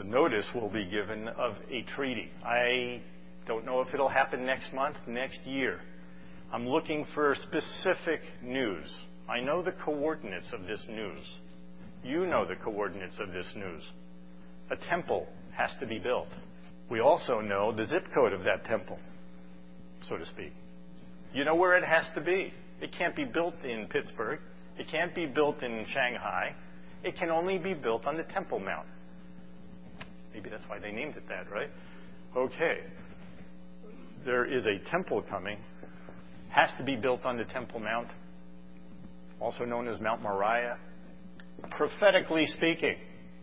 the notice will be given of a treaty. I don't know if it'll happen next month, next year. I'm looking for specific news. I know the coordinates of this news. You know the coordinates of this news. A temple has to be built. We also know the zip code of that temple, so to speak. You know where it has to be. It can't be built in Pittsburgh. It can't be built in Shanghai. It can only be built on the Temple Mount. Maybe that's why they named it that, right? Okay. There is a temple coming. Has to be built on the Temple Mount, also known as Mount Moriah. Prophetically speaking,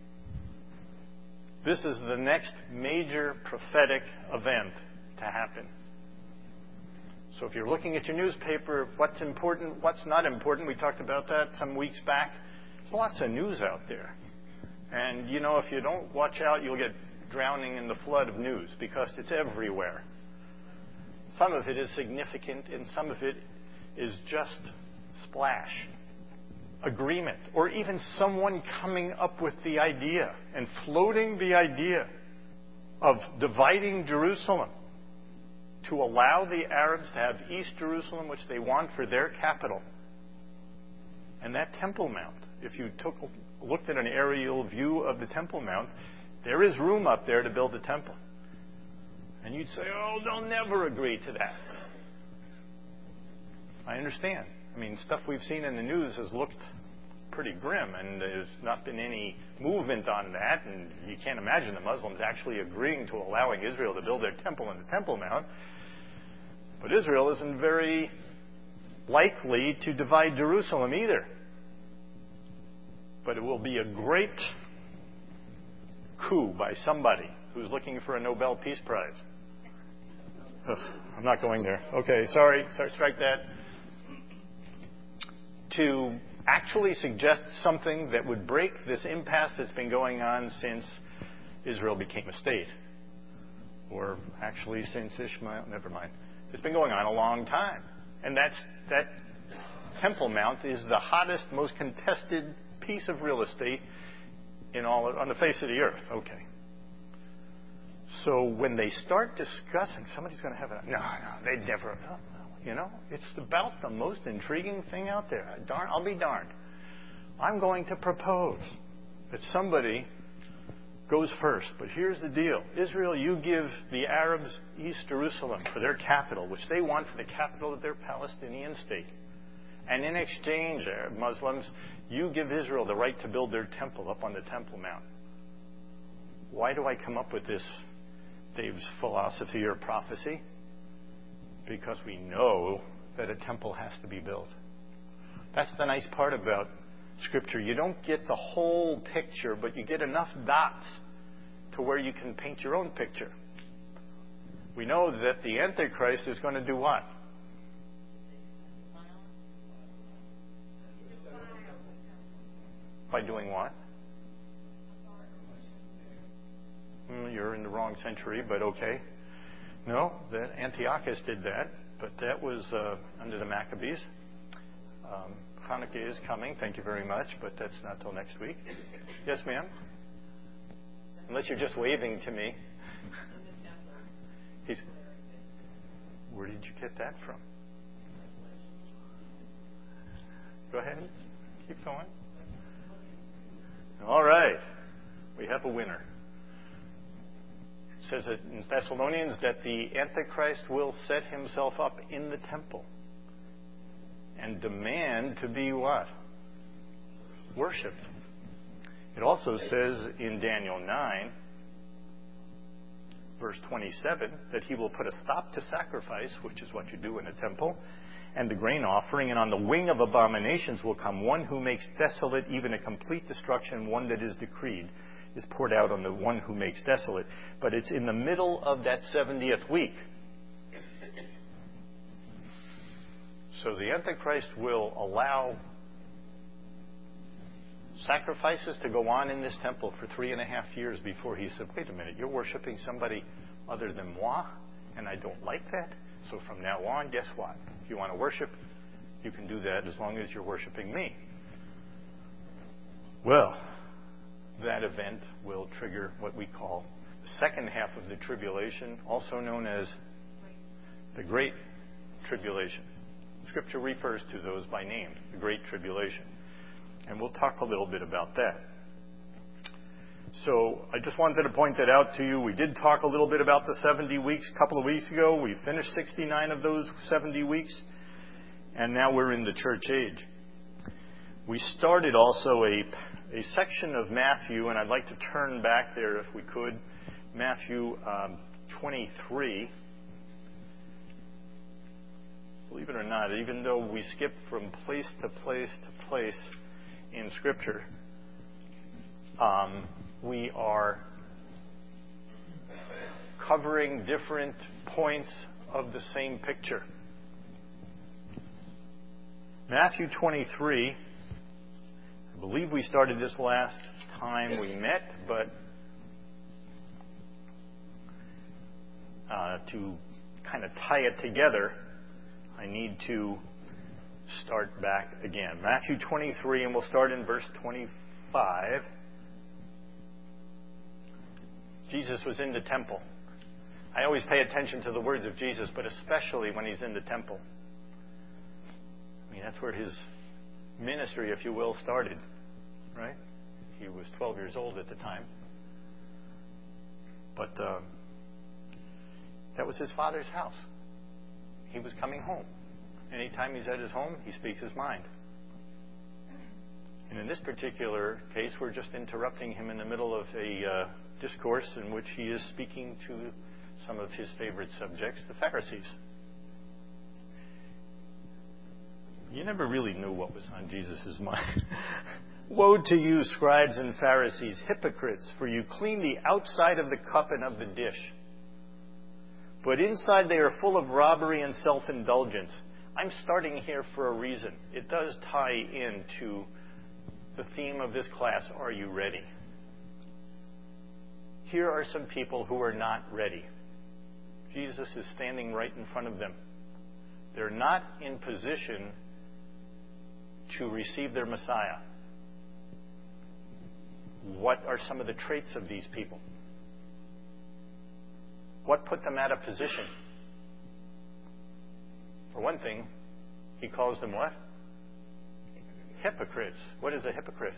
this is the next major prophetic event to happen. So if you're looking at your newspaper, what's important, what's not important, we talked about that some weeks back. There's lots of news out there. And, you know, if you don't watch out, you'll get drowning in the flood of news because it's everywhere. Some of it is significant and some of it is just splash, agreement, or even someone coming up with the idea and floating the idea of dividing Jerusalem to allow the Arabs to have East Jerusalem, which they want for their capital. And that Temple Mount, if you looked at an aerial view of the Temple Mount, there is room up there to build a temple. And you'd say, oh, they'll never agree to that. I understand. I mean, stuff we've seen in the news has looked pretty grim, and there's not been any movement on that, and you can't imagine the Muslims actually agreeing to allowing Israel to build their temple on the Temple Mount. But Israel isn't very likely to divide Jerusalem either. But it will be a great coup by somebody who's looking for a Nobel Peace Prize. Ugh, I'm not going there. Okay, sorry, strike that. To actually suggest something that would break this impasse that's been going on since Israel became a state. Or actually since Ishmael, never mind. It's been going on a long time. And that Temple Mount is the hottest, most contested piece of real estate on the face of the earth. Okay. So when they start discussing, somebody's going to have no, they'd never. No, you know, it's about the most intriguing thing out there. I'll be darned. I'm going to propose that somebody goes first. But here's the deal. Israel, you give the Arabs East Jerusalem for their capital, which they want for the capital of their Palestinian state. And in exchange, Arab Muslims, you give Israel the right to build their temple up on the Temple Mount. Why do I come up with this, Dave's philosophy or prophecy? Because we know that a temple has to be built. That's the nice part about Scripture. You don't get the whole picture, but you get enough dots to where you can paint your own picture. We know that the Antichrist is going to do what? By doing what? You're in the wrong century, but okay. No, that Antiochus did that, but that was under the Maccabees. Hanukkah is coming, thank you very much, but that's not till next week. Yes, ma'am? Unless you're just waving to me. Where did you get that from? Go ahead. Keep going. All right. We have a winner. It says in Thessalonians that the Antichrist will set himself up in the temple and demand to be what? Worshipped. It also says in Daniel 9, verse 27, that he will put a stop to sacrifice, which is what you do in a temple, and the grain offering, and on the wing of abominations will come one who makes desolate, even a complete destruction, one that is decreed, is poured out on the one who makes desolate. But it's in the middle of that 70th week. So the Antichrist will allow sacrifices to go on in this temple for 3.5 years before he said, wait a minute, you're worshiping somebody other than moi, and I don't like that. So from now on, guess what? If you want to worship, you can do that as long as you're worshiping me. Well, that event will trigger what we call the second half of the tribulation, also known as the Great Tribulation. Scripture refers to those by name, the Great Tribulation. And we'll talk a little bit about that. So I just wanted to point that out to you. We did talk a little bit about the 70 weeks a couple of weeks ago. We finished 69 of those 70 weeks. And now we're in the church age. We started also a section of Matthew, and I'd like to turn back there if we could. Matthew 23. Believe it or not, even though we skip from place to place to place in Scripture, we are covering different points of the same picture. Matthew 23, I believe we started this last time we met, but to kind of tie it together, I need to start back again. Matthew 23, and we'll start in verse 25. Jesus was in the temple. I always pay attention to the words of Jesus, but especially when he's in the temple. I mean, that's where his ministry, if you will, started, right? He was 12 years old at the time. But that was his Father's house. He was coming home. Anytime he's at his home, he speaks his mind. And in this particular case, we're just interrupting him in the middle of a discourse in which he is speaking to some of his favorite subjects, the Pharisees. You never really knew what was on Jesus' mind. Woe to you, scribes and Pharisees, hypocrites, for you clean the outside of the cup and of the dish, but inside they are full of robbery and self-indulgence. I'm starting here for a reason. It does tie into the theme of this class, Are You Ready? Here are some people who are not ready. Jesus is standing right in front of them. They're not in position to receive their Messiah. What are some of the traits of these people? What put them at a position? For one thing, he calls them what? Hypocrites. What is a hypocrite?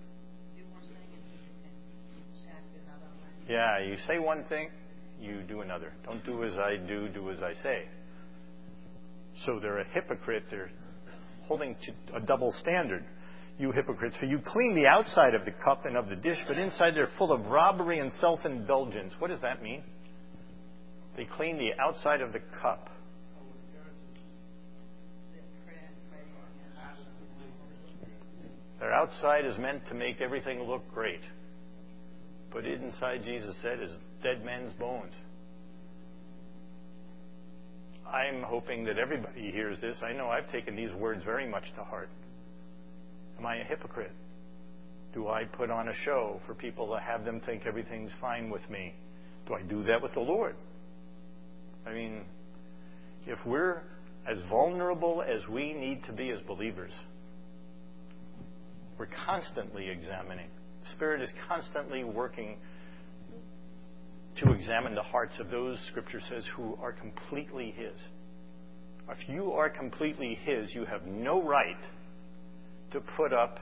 Yeah, you say one thing, you do another. Don't do as I do, do as I say. So they're a hypocrite. They're holding to a double standard. You hypocrites, for you clean the outside of the cup and of the dish, but inside they're full of robbery and self-indulgence. What does that mean? They clean the outside of the cup. Their outside is meant to make everything look great. But inside, Jesus said, is dead men's bones. I'm hoping that everybody hears this. I know I've taken these words very much to heart. Am I a hypocrite? Do I put on a show for people to have them think everything's fine with me? Do I do that with the Lord? I mean, if we're as vulnerable as we need to be as believers, we're constantly examining. The Spirit is constantly working to examine the hearts of those, Scripture says, who are completely His. If you are completely His, you have no right to put up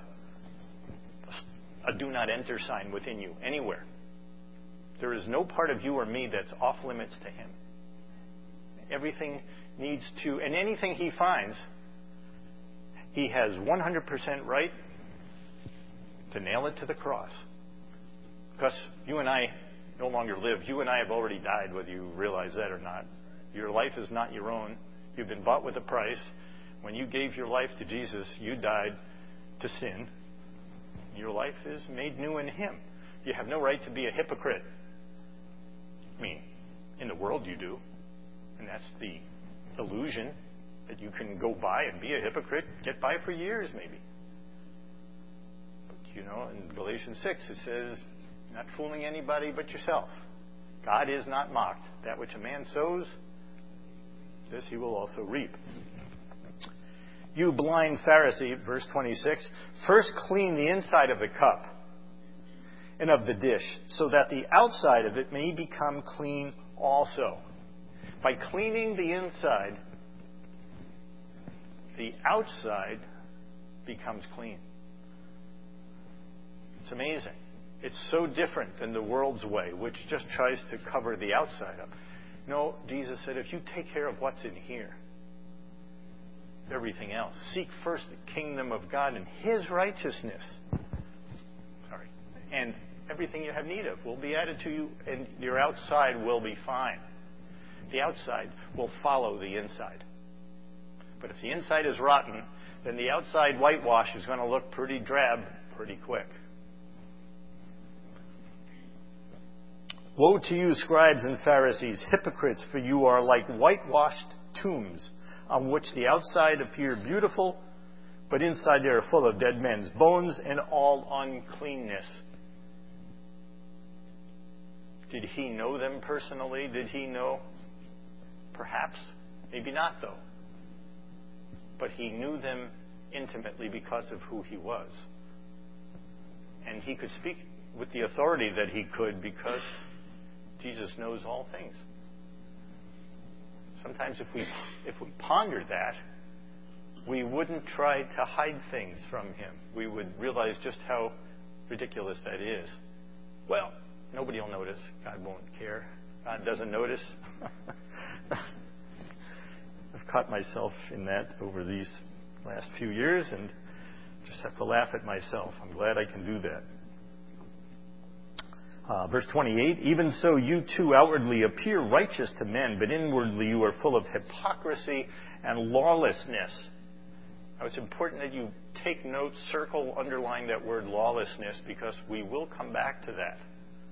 a do not enter sign within you anywhere. There is no part of you or me that's off limits to Him. Everything needs to, and anything He finds, He has 100% right to nail it to the cross. Because you and I no longer live. You and I have already died, whether you realize that or not. Your life is not your own. You've been bought with a price. When you gave your life to Jesus, you died to sin. Your life is made new in Him. You have no right to be a hypocrite. I mean, in the world you do. And that's the illusion that you can go by and be a hypocrite, get by for years maybe. But, you know, in Galatians 6 it says, not fooling anybody but yourself. God is not mocked. That which a man sows, this he will also reap. You blind Pharisee, verse 26, first clean the inside of the cup, and of the dish, so that the outside of it may become clean also. By cleaning the inside, the outside becomes clean. It's amazing. It's so different than the world's way, which just tries to cover the outside up. No, Jesus said, if you take care of what's in here, everything else, seek first the kingdom of God and His righteousness, and everything you have need of will be added to you, and your outside will be fine. The outside will follow the inside. But if the inside is rotten, then the outside whitewash is going to look pretty drab pretty quick. Woe to you, scribes and Pharisees, hypocrites, for you are like whitewashed tombs, on which the outside appear beautiful, but inside they are full of dead men's bones and all uncleanness. Did he know them personally? Did he know? Perhaps. Maybe not, though. But he knew them intimately because of who he was. And he could speak with the authority that he could because Jesus knows all things. Sometimes if we ponder that, we wouldn't try to hide things from him. We would realize just how ridiculous that is. Well, nobody will notice. God won't care. God doesn't notice. I've caught myself in that over these last few years and just have to laugh at myself. I'm glad I can do that. Verse 28, even so you too outwardly appear righteous to men, but inwardly you are full of hypocrisy and lawlessness. Now it's important that you take note, circle, underline that word lawlessness, because we will come back to that.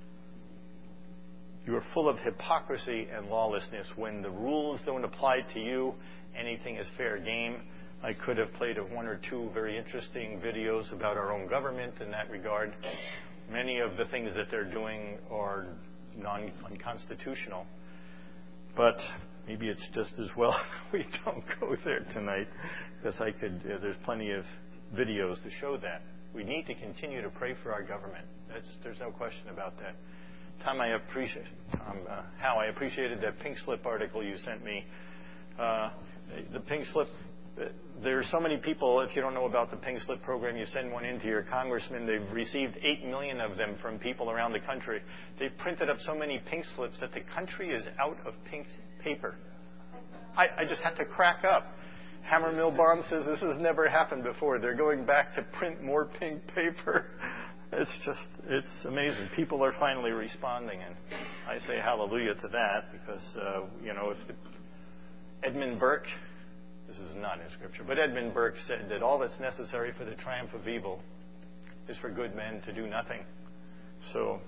You are full of hypocrisy and lawlessness. When the rules don't apply to you, anything is fair game. I could have played one or two very interesting videos about our own government in that regard. Many of the things that they're doing are unconstitutional. But maybe it's just as well we don't go there tonight, because there's plenty of videos to show that. We need to continue to pray for our government. There's no question about that. How I appreciated that Pink Slip article you sent me. The Pink Slip, there are so many people, if you don't know about the Pink Slip program, you send one in to your congressman. They've received 8 million of them from people around the country. They've printed up so many pink slips that the country is out of pink paper. I just had to crack up. Hammermill Bond says this has never happened before. They're going back to print more pink paper. It's amazing. People are finally responding, and I say hallelujah to that, because, if Edmund Burke, this is not in Scripture, but Edmund Burke said that all that's necessary for the triumph of evil is for good men to do nothing. So,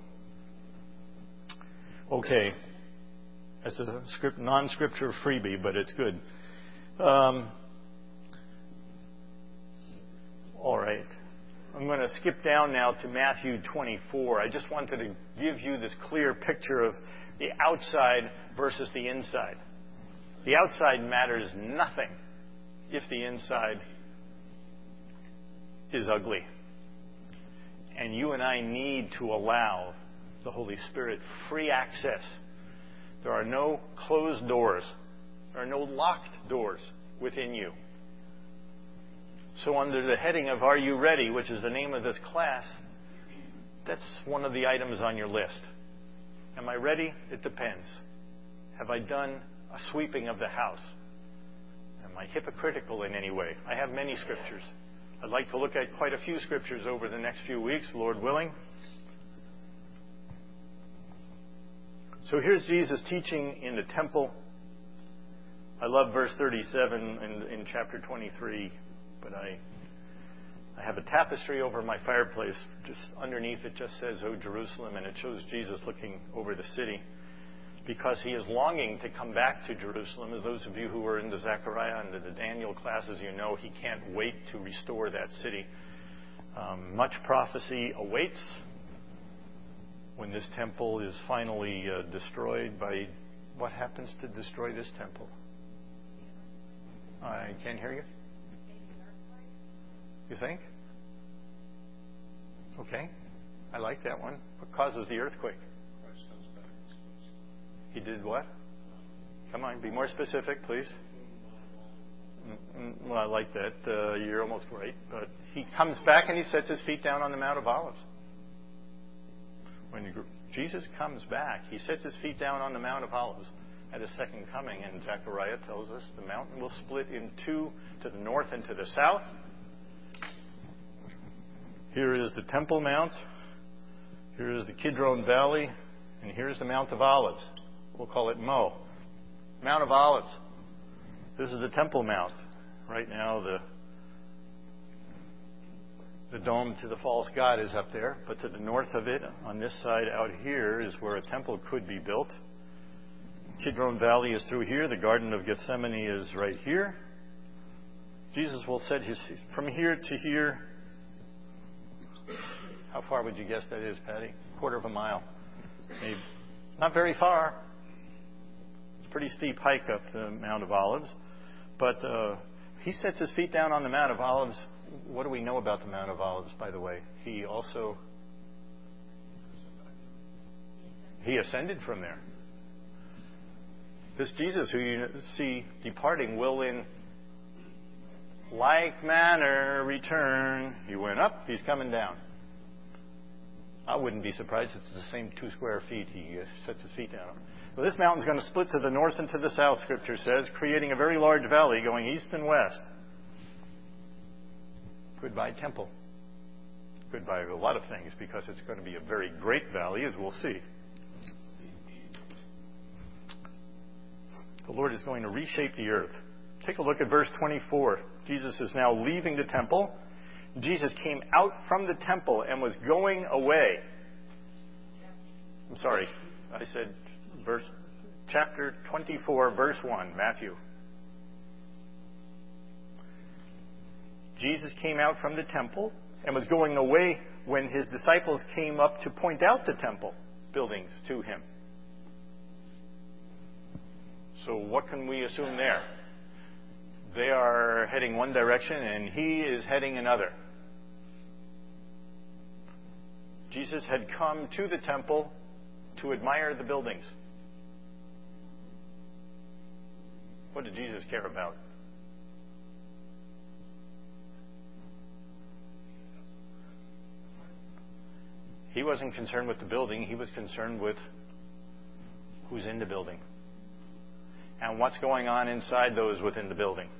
okay. That's a non-Scripture freebie, but it's good. All right. I'm going to skip down now to Matthew 24. I just wanted to give you this clear picture of the outside versus the inside. The outside matters nothing if the inside is ugly. And you and I need to allow the Holy Spirit free access. There are no closed doors. There are no locked doors within you. So under the heading of Are You Ready, which is the name of this class, that's one of the items on your list. Am I ready? It depends. Have I done a sweeping of the house? Am I hypocritical in any way? I have many scriptures. I'd like to look at quite a few scriptures over the next few weeks, Lord willing. So here's Jesus teaching in the temple. I love verse 37 in chapter 23. But I have a tapestry over my fireplace. Just underneath it just says, "O Jerusalem," and it shows Jesus looking over the city, because he is longing to come back to Jerusalem. As those of you who were in the Zechariah and the Daniel classes, you know he can't wait to restore that city. Much prophecy awaits when this temple is finally destroyed by what happens to destroy this temple. I can't hear you. You think? Okay. I like that one. What causes the earthquake? He did what? Come on, be more specific, please. Well, I like that. You're almost right. But he comes back and he sets his feet down on the Mount of Olives. When Jesus comes back, he sets his feet down on the Mount of Olives at his second coming. And Zechariah tells us the mountain will split in two, to the north and to the south. Here is the Temple Mount. Here is the Kidron Valley. And here's the Mount of Olives. We'll call it Mo. Mount of Olives. This is the Temple Mount. Right now, the dome to the false god is up there. But to the north of it, on this side out here, is where a temple could be built. Kidron Valley is through here. The Garden of Gethsemane is right here. Jesus will set his from here to here. How far would you guess that is, Patty? Quarter of a mile. Maybe. Not very far. It's a pretty steep hike up the Mount of Olives. But he sets his feet down on the Mount of Olives. What do we know about the Mount of Olives, by the way? He ascended from there. This Jesus who you see departing will in like manner return. He went up, he's coming down. I wouldn't be surprised if it's the same 2 square feet he sets his feet down on. Well, this mountain's going to split to the north and to the south, Scripture says, creating a very large valley going east and west. Goodbye, temple. Goodbye a lot of things, because it's going to be a very great valley, as we'll see. The Lord is going to reshape the earth. Take a look at verse 24. Jesus is now leaving the temple. Jesus came out from the temple and was going away. I'm sorry, I said chapter 24, verse 1, Matthew. Jesus came out from the temple and was going away when his disciples came up to point out the temple buildings to him. So what can we assume there? They are heading one direction and he is heading another. Jesus had come to the temple to admire the buildings. What did Jesus care about? He wasn't concerned with the building. He was concerned with who's in the building and what's going on inside those within the building.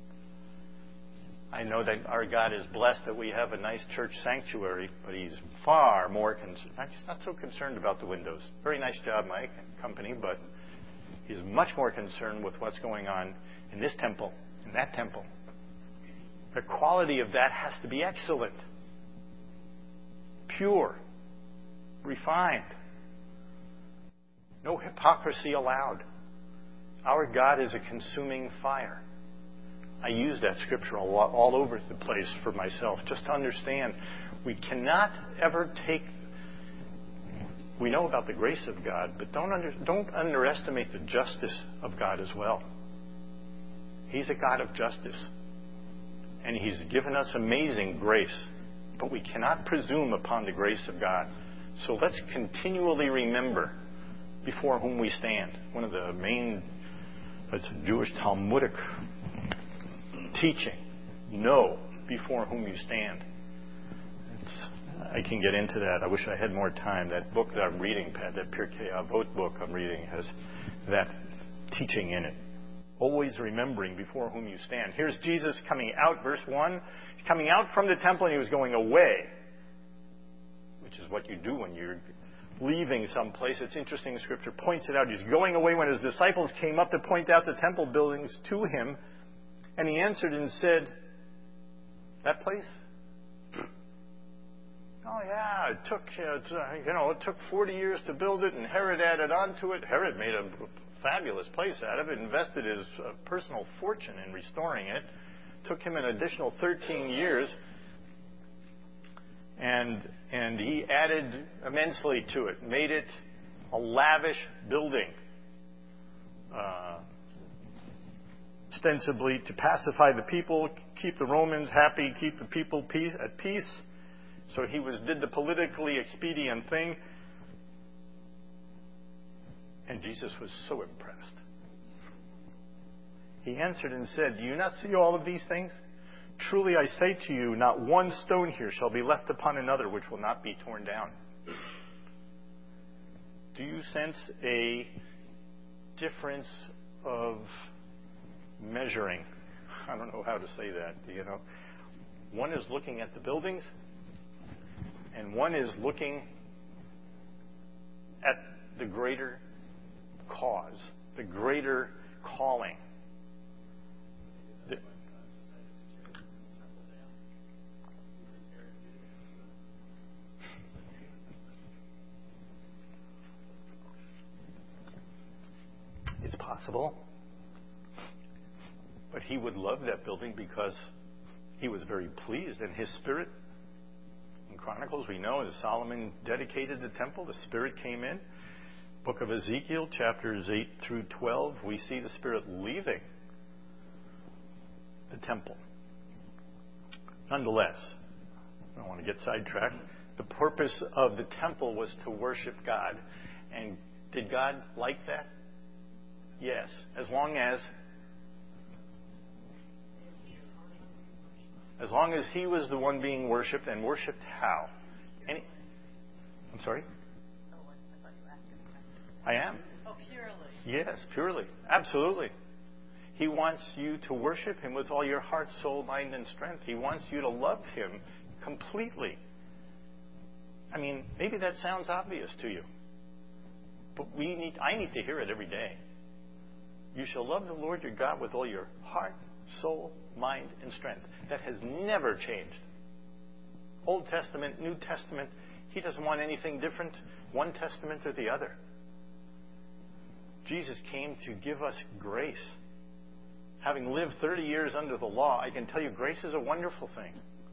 I know that our God is blessed that we have a nice church sanctuary, but he's far more concerned. He's not so concerned about the windows. Very nice job, Mike and company, but he's much more concerned with what's going on in this temple, in that temple. The quality of that has to be excellent, pure, refined. No hypocrisy allowed. Our God is a consuming fire. I use that scripture a lot, all over the place for myself, just to understand we cannot ever take. We know about the grace of God, but don't underestimate the justice of God as well. He's a God of justice, and he's given us amazing grace, but we cannot presume upon the grace of God. So let's continually remember before whom we stand. One of the main, it's a Jewish Talmudic teaching. Know before whom you stand. I can get into that. I wish I had more time. That book that I'm reading, that Pirkei Avot book I'm reading, has that teaching in it. Always remembering before whom you stand. Here's Jesus coming out, verse 1. He's coming out from the temple and he was going away, which is what you do when you're leaving someplace. It's interesting, the scripture points it out. He's going away when his disciples came up to point out the temple buildings to him. And he answered and said, that place? Oh yeah, it took 40 years to build it, and Herod added on to it. Herod made a fabulous place out of it, invested his personal fortune in restoring it. Took him an additional 13 years, and he added immensely to it, made it a lavish building. Ostensibly to pacify the people, keep the Romans happy, keep the people at peace. So he did the politically expedient thing. And Jesus was so impressed. He answered and said, "Do you not see all of these things? Truly I say to you, not one stone here shall be left upon another which will not be torn down." Do you sense a difference of measuring? I don't know how to say that. You know, one is looking at the buildings, and one is looking at the greater cause, the greater calling. It's possible. But he would love that building because he was very pleased in his spirit. In Chronicles, we know as Solomon dedicated the temple, the Spirit came in. Book of Ezekiel, chapters 8 through 12, we see the Spirit leaving the temple. Nonetheless, I don't want to get sidetracked. The purpose of the temple was to worship God. And did God like that? Yes, as long as he was the one being worshipped, and worshipped how? I'm sorry? I thought you were asking a question. I am. Oh, purely. Yes, purely. Absolutely. He wants you to worship him with all your heart, soul, mind, and strength. He wants you to love him completely. I mean, maybe that sounds obvious to you. But I need to hear it every day. You shall love the Lord your God with all your heart, soul, mind, and strength. That has never changed. Old Testament, New Testament, he doesn't want anything different, one testament or the other. Jesus came to give us grace. Having lived 30 years under the law, I can tell you grace is a wonderful thing.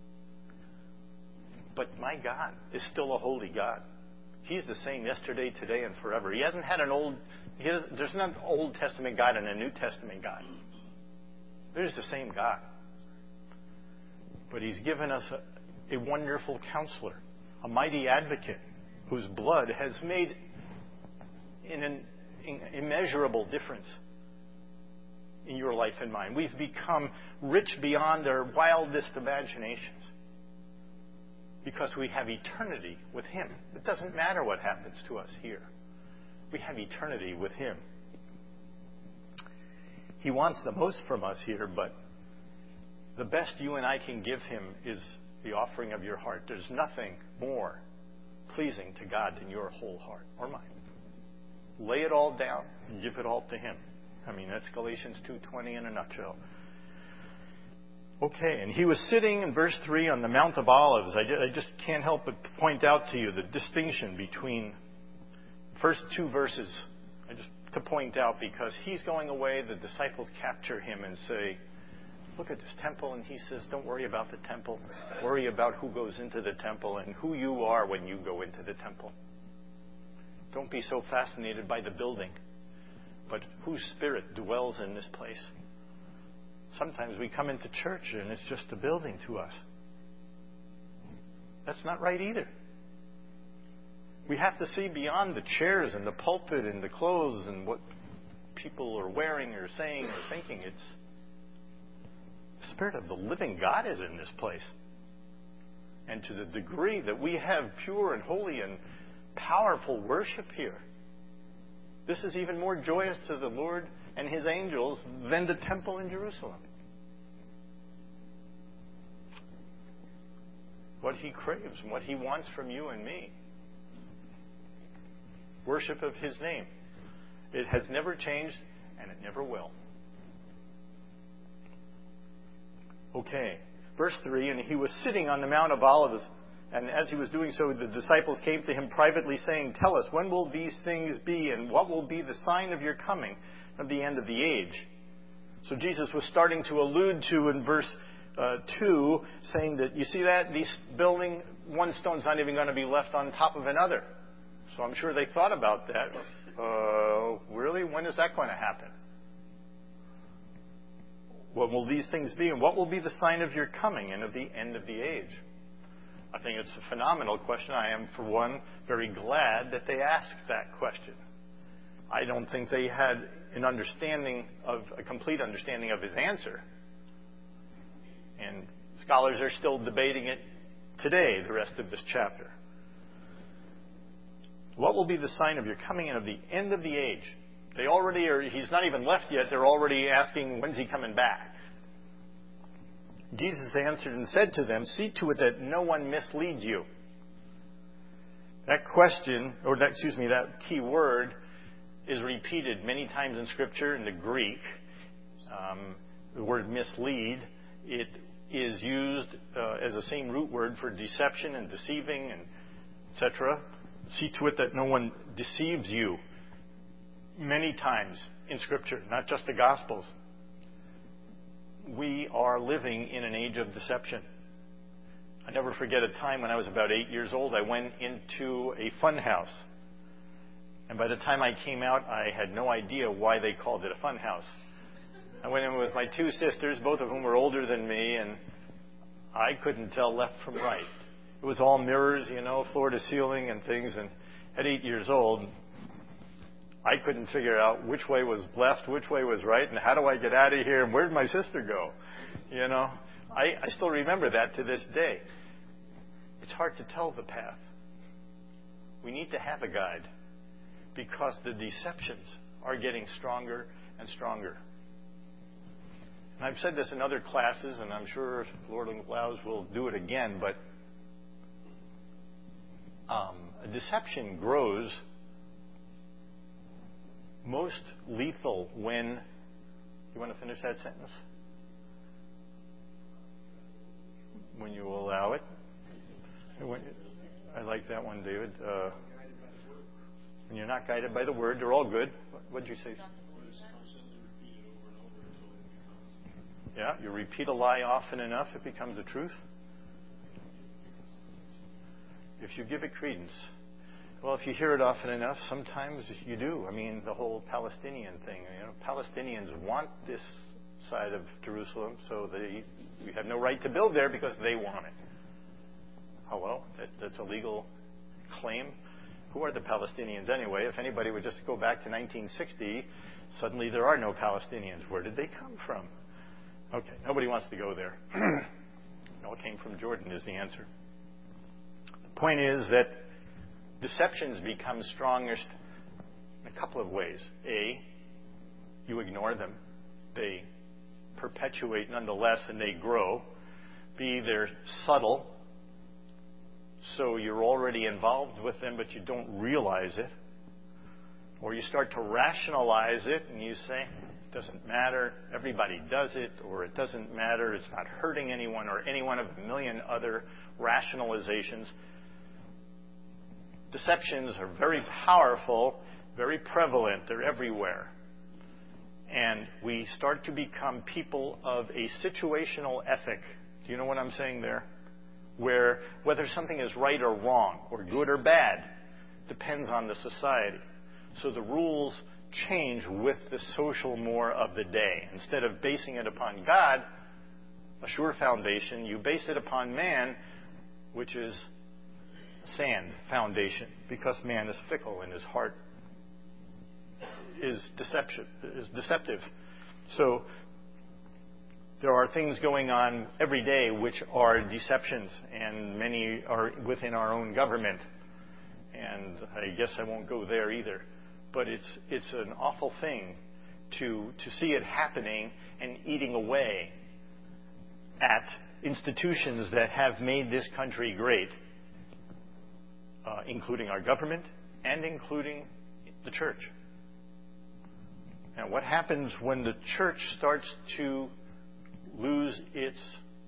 But my God is still a holy God. He's the same yesterday, today, and forever. He hasn't had there's not an Old Testament God and a New Testament God. There's the same God. But he's given us a wonderful counselor, a mighty advocate, whose blood has made an immeasurable difference in your life and mine. We've become rich beyond our wildest imaginations because we have eternity with him. It doesn't matter what happens to us here. We have eternity with him. He wants the most from us here, but the best you and I can give him is the offering of your heart. There's nothing more pleasing to God than your whole heart or mind. Lay it all down and give it all to him. I mean, that's Galatians 2:20 in a nutshell. Okay, and he was sitting in verse 3 on the Mount of Olives. I just can't help but point out to you the distinction between the first two verses. To point out, because he's going away, the disciples capture him and say, "Look at this temple." And he says, "Don't worry about the temple. Worry about who goes into the temple and who you are when you go into the temple. Don't be so fascinated by the building, but whose spirit dwells in this place." Sometimes we come into church and it's just a building to us. That's not right either. We have to see beyond the chairs and the pulpit and the clothes and what people are wearing or saying or thinking. It's the Spirit of the living God is in this place. And to the degree that we have pure and holy and powerful worship here, this is even more joyous to the Lord and his angels than the temple in Jerusalem. What he craves and what he wants from you and me. Worship of his name. It has never changed, and it never will. Okay, verse 3, and he was sitting on the Mount of Olives, and as he was doing so, the disciples came to him privately, saying, "Tell us, when will these things be, and what will be the sign of your coming, of the end of the age?" So Jesus was starting to allude to in verse 2, saying that, you see that? This building, one stone's not even going to be left on top of another. So I'm sure they thought about that. Really? When is that going to happen? What will these things be? And what will be the sign of your coming and of the end of the age? I think it's a phenomenal question. I am, for one, very glad that they asked that question. I don't think they had a complete understanding of his answer. And scholars are still debating it today, the rest of this chapter. What will be the sign of your coming and of the end of the age? They already are, he's not even left yet, they're already asking, when's he coming back? Jesus answered and said to them, see to it that no one misleads you. That question, that key word is repeated many times in Scripture in the Greek. The word mislead, it is used as the same root word for deception and deceiving and etc. See to it that no one deceives you. Many times in Scripture, not just the Gospels. We are living in an age of deception. I never forget a time when I was about 8 years old, I went into a fun house. And by the time I came out, I had no idea why they called it a fun house. I went in with my two sisters, both of whom were older than me, and I couldn't tell left from right. It was all mirrors, floor to ceiling and things. And at 8 years old, I couldn't figure out which way was left, which way was right, and how do I get out of here, and where'd my sister go? I still remember that to this day. It's hard to tell the path. We need to have a guide because the deceptions are getting stronger and stronger. And I've said this in other classes, and I'm sure if Lord allows we'll do it again, but a deception grows most lethal when... You want to finish that sentence? When you allow it. I like that one, David. When you're not guided by the Word, they're all good. What did you say? Yeah, you repeat a lie often enough, it becomes a truth. If you give it credence. Well, if you hear it often enough, sometimes you do. I mean, the whole Palestinian thing. Palestinians want this side of Jerusalem, so we have no right to build there because they want it. Oh, well, that's a legal claim. Who are the Palestinians anyway? If anybody would just go back to 1960, suddenly there are no Palestinians. Where did they come from? Okay, nobody wants to go there. It all came from Jordan is the answer. The point is that deceptions become strongest in a couple of ways. A, you ignore them. They perpetuate nonetheless and they grow. B, they're subtle. So you're already involved with them, but you don't realize it. Or you start to rationalize it and you say, it doesn't matter, everybody does it, or it doesn't matter, it's not hurting anyone, or any one of a million other rationalizations. Deceptions are very powerful, very prevalent, they're everywhere. And we start to become people of a situational ethic. Do you know what I'm saying there? Where whether something is right or wrong, or good or bad, depends on the society. So the rules change with the social more of the day. Instead of basing it upon God, a sure foundation, you base it upon man, which is sand foundation, because man is fickle and his heart is deceptive. So there are things going on every day which are deceptions, and many are within our own government. And I guess I won't go there either. But it's an awful thing to see it happening and eating away at institutions that have made this country great, including our government and including the church. Now, what happens when the church starts to lose its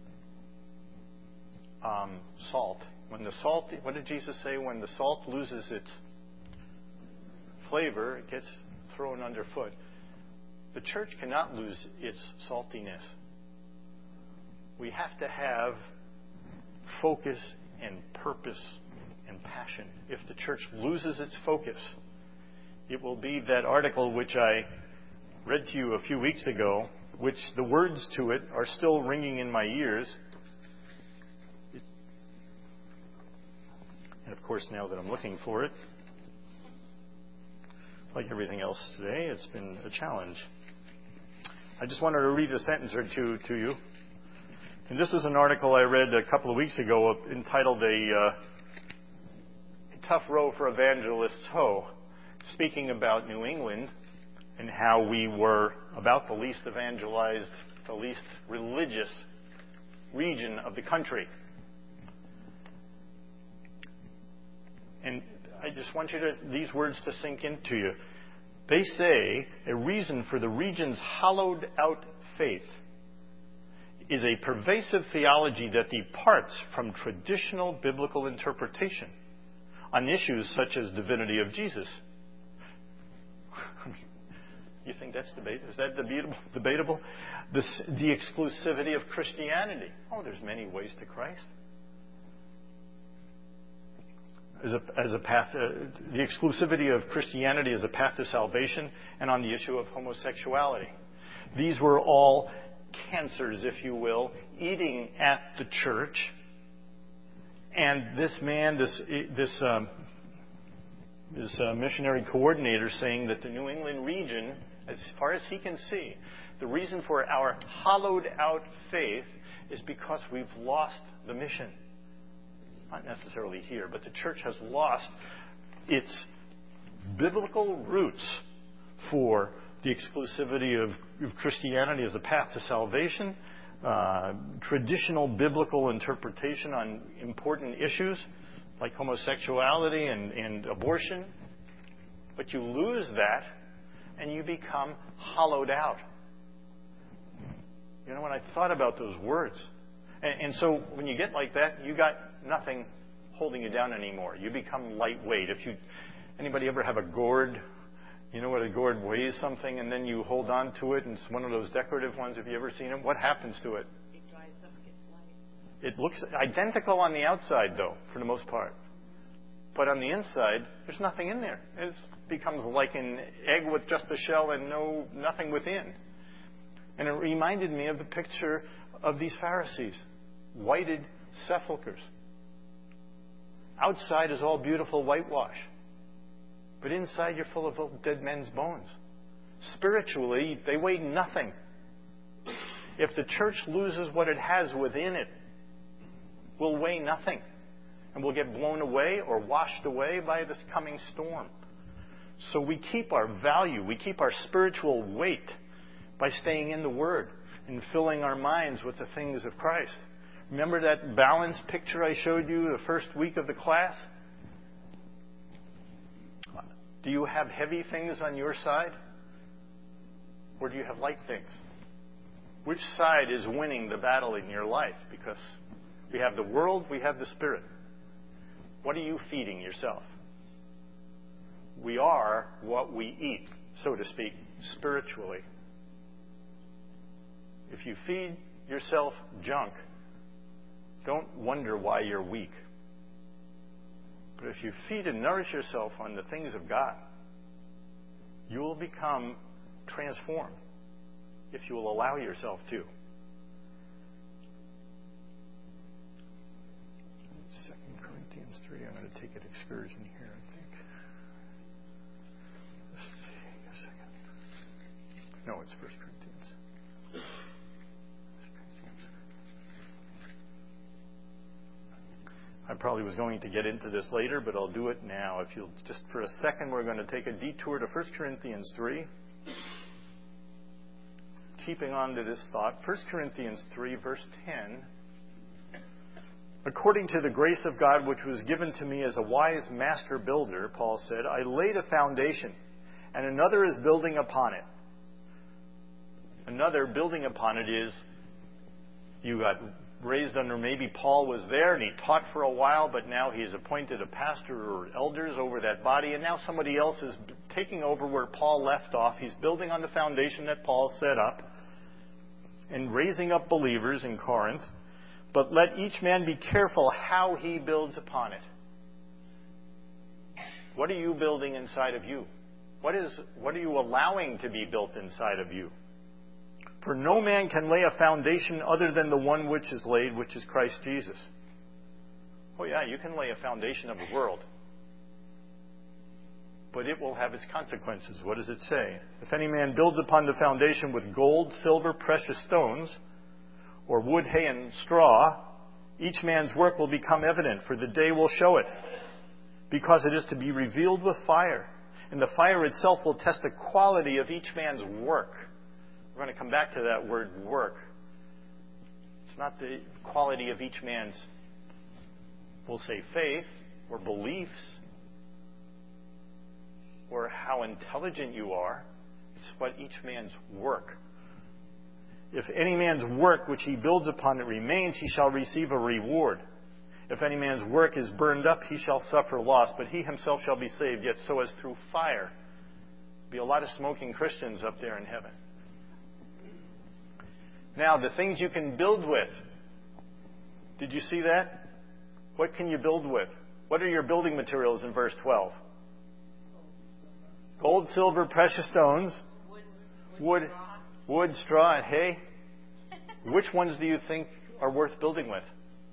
salt? When the salt, what did Jesus say? When the salt loses its flavor, it gets thrown underfoot. The church cannot lose its saltiness. We have to have focus and purpose and passion. If the church loses its focus, it will be that article which I read to you a few weeks ago, which the words to it are still ringing in my ears. And of course, now that I'm looking for it, like everything else today, it's been a challenge. I just wanted to read a sentence or two to you. And this is an article I read a couple of weeks ago entitled A Tough Row for Evangelists Ho, speaking about New England and how we were about the least evangelized, the least religious region of the country. And I just want these words to sink into you. They say a reason for the region's hollowed out faith is a pervasive theology that departs from traditional biblical interpretation on issues such as divinity of Jesus. You think that's debatable? Is that debatable? The exclusivity of Christianity. Oh, there's many ways to Christ. As a path, the exclusivity of Christianity as a path to salvation, and on the issue of homosexuality. These were all cancers, if you will, eating at the church. And this man, this missionary coordinator, saying that the New England region, as far as he can see, the reason for our hollowed out faith is because we've lost the mission. Not necessarily here, but the church has lost its biblical roots for the exclusivity of Christianity as a path to salvation, traditional biblical interpretation on important issues like homosexuality and abortion. But you lose that and you become hollowed out. You know, when I thought about those words, and so when you get like that, you got nothing holding you down anymore. You become lightweight. Anybody ever have a gourd? You know what a gourd weighs something, and then you hold on to it, and it's one of those decorative ones. Have you ever seen them? What happens to it? It dries up and gets light. It looks identical on the outside, though, for the most part. But on the inside, there's nothing in there. It becomes like an egg with just a shell and nothing within. And it reminded me of the picture of these Pharisees, whited sepulchres. Outside is all beautiful whitewash, but inside you're full of dead men's bones. Spiritually, they weigh nothing. If the church loses what it has within it, we'll weigh nothing, and we'll get blown away or washed away by this coming storm. So we keep our value, we keep our spiritual weight by staying in the Word and filling our minds with the things of Christ. Remember that balance picture I showed you the first week of the class? Do you have heavy things on your side? Or do you have light things? Which side is winning the battle in your life? Because we have the world, we have the Spirit. What are you feeding yourself? We are what we eat, so to speak, spiritually. If you feed yourself junk, don't wonder why you're weak. But if you feed and nourish yourself on the things of God, you will become transformed if you will allow yourself to. 2 Corinthians 3, I'm going to take an excursion here, I think. Let's see, a second. No, it's 1 Corinthians. I probably was going to get into this later, but I'll do it now. If you'll just for a second, we're going to take a detour to 1 Corinthians 3. Keeping on to this thought, 1 Corinthians 3, verse 10. According to the grace of God which was given to me as a wise master builder, Paul said, I laid a foundation, and another is building upon it. Another building upon it is you got raised under, maybe Paul was there and he taught for a while, but now he's appointed a pastor or elders over that body, and now somebody else is taking over where Paul left off. He's building on the foundation that Paul set up and raising up believers in Corinth. But let each man be careful how he builds upon it. What are you building inside of you? What are you allowing to be built inside of you? For no man can lay a foundation other than the one which is laid, which is Christ Jesus. Oh yeah, you can lay a foundation of the world. But it will have its consequences. What does it say? If any man builds upon the foundation with gold, silver, precious stones, or wood, hay, and straw, each man's work will become evident, for the day will show it, because it is to be revealed with fire. And the fire itself will test the quality of each man's work. We're going to come back to that word work. It's not the quality of each man's, we'll say, faith or beliefs or how intelligent you are. It's what each man's work. If any man's work which he builds upon it remains, he shall receive a reward. If any man's work is burned up, he shall suffer loss, but he himself shall be saved, yet so as through fire. There'll be a lot of smoking Christians up there in heaven. Now, the things you can build with. Did you see that? What can you build with? What are your building materials in verse 12? Gold, silver, precious stones, wood, straw, and hay. Which ones do you think are worth building with?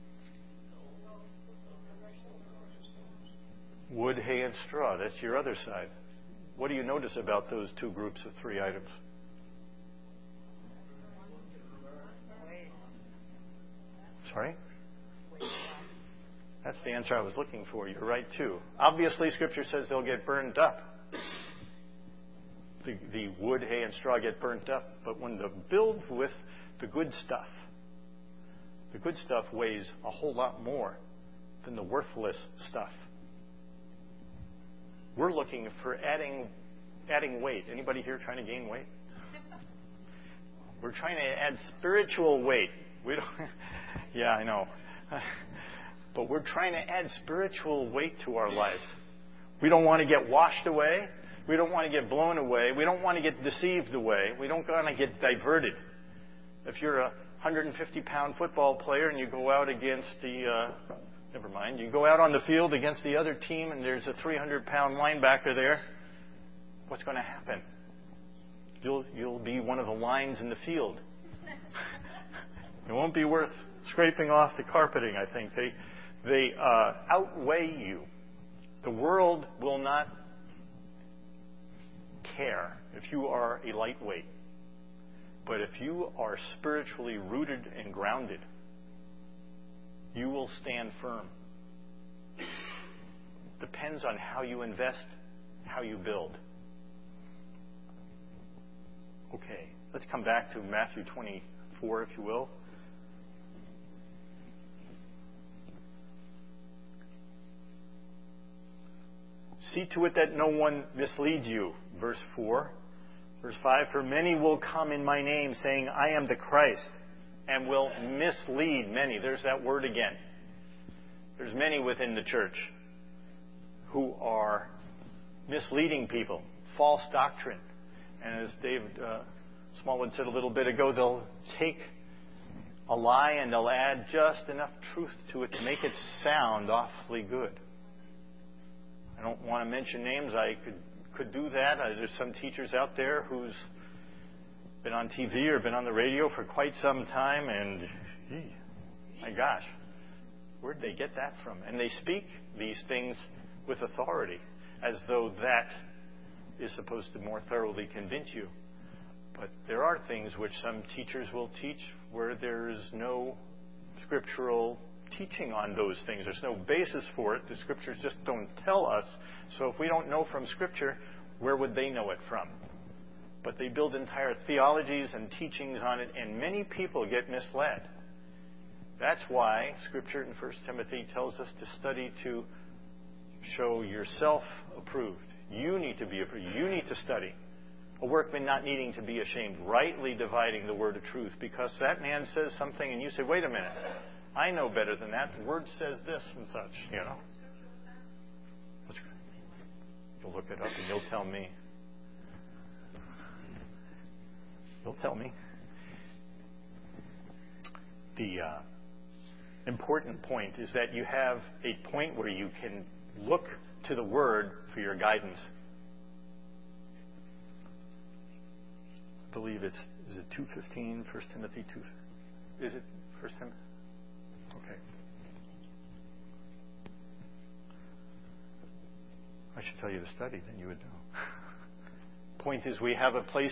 Wood, hay, and straw. That's your other side. What do you notice about those two groups of three items? Sorry? That's the answer I was looking for. You're right, too. Obviously, Scripture says they'll get burned up. The wood, hay, and straw get burnt up. But when they're built with the good stuff weighs a whole lot more than the worthless stuff. We're looking for adding weight. Anybody here trying to gain weight? We're trying to add spiritual weight. We don't. Yeah, I know. But we're trying to add spiritual weight to our lives. We don't want to get washed away. We don't want to get blown away. We don't want to get deceived away. We don't want to get diverted. If you're a 150-pound football player and you go out against you go out on the field against the other team and there's a 300-pound linebacker there, what's going to happen? You'll be one of the lines in the field. It won't be worth scraping off the carpeting, I think. They outweigh you. The world will not care if you are a lightweight. But if you are spiritually rooted and grounded, you will stand firm. Depends on how you invest, how you build. Okay, let's come back to Matthew 24, if you will. See to it that no one misleads you. Verse 4. Verse 5, for many will come in my name, saying, I am the Christ, and will mislead many. There's that word again. There's many within the church who are misleading people, false doctrine. And as David Smallwood said a little bit ago, they'll take a lie and they'll add just enough truth to it to make it sound awfully good. I don't want to mention names. I could do that. There's some teachers out there who's been on TV or been on the radio for quite some time, and my gosh, where'd they get that from? And they speak these things with authority, as though that is supposed to more thoroughly convince you. But there are things which some teachers will teach where there is no scriptural teaching on those things. There's no basis for it. The Scriptures just don't tell us. So if we don't know from Scripture, where would they know it from? But they build entire theologies and teachings on it, and many people get misled. That's why Scripture in 1 Timothy tells us to study to show yourself approved. You need to be approved. You need to study. A workman not needing to be ashamed, rightly dividing the word of truth, because that man says something and you say, wait a minute, I know better than that. The word says this and such, you know. You'll look it up and you'll tell me. You'll tell me. The important point is that you have a point where you can look to the Word for your guidance. I believe is it 2:15, 1 Timothy 2? Is it 1 Timothy? Okay. I should tell you to study, then you would know. Point is, we have a place.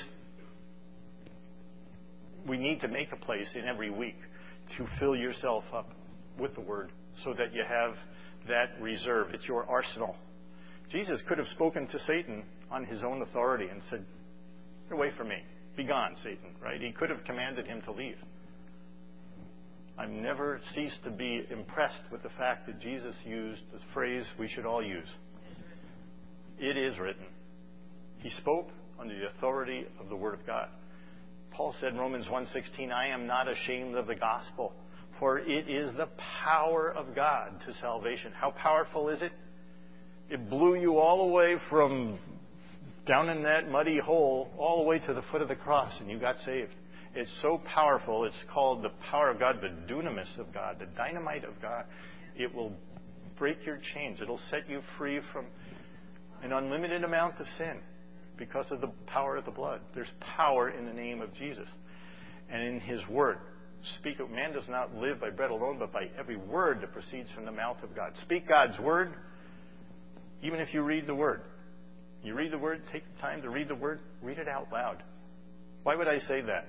We need to make a place in every week to fill yourself up with the Word so that you have that reserve. It's your arsenal. Jesus could have spoken to Satan on his own authority and said, "Get away from me. Be gone, Satan," right? He could have commanded him to leave. I've never ceased to be impressed with the fact that Jesus used the phrase we should all use. It is written. He spoke under the authority of the Word of God. Paul said in Romans 1:16, "I am not ashamed of the gospel, for it is the power of God to salvation." How powerful is it? It blew you all the way from down in that muddy hole all the way to the foot of the cross, and you got saved. It's so powerful. It's called the power of God, the dunamis of God, the dynamite of God. It will break your chains. It'll set you free from an unlimited amount of sin because of the power of the blood. There's power in the name of Jesus and in His Word. Man does not live by bread alone, but by every word that proceeds from the mouth of God. Speak God's Word, even if you read the Word. You read the Word, take the time to read the Word, read it out loud. Why would I say that?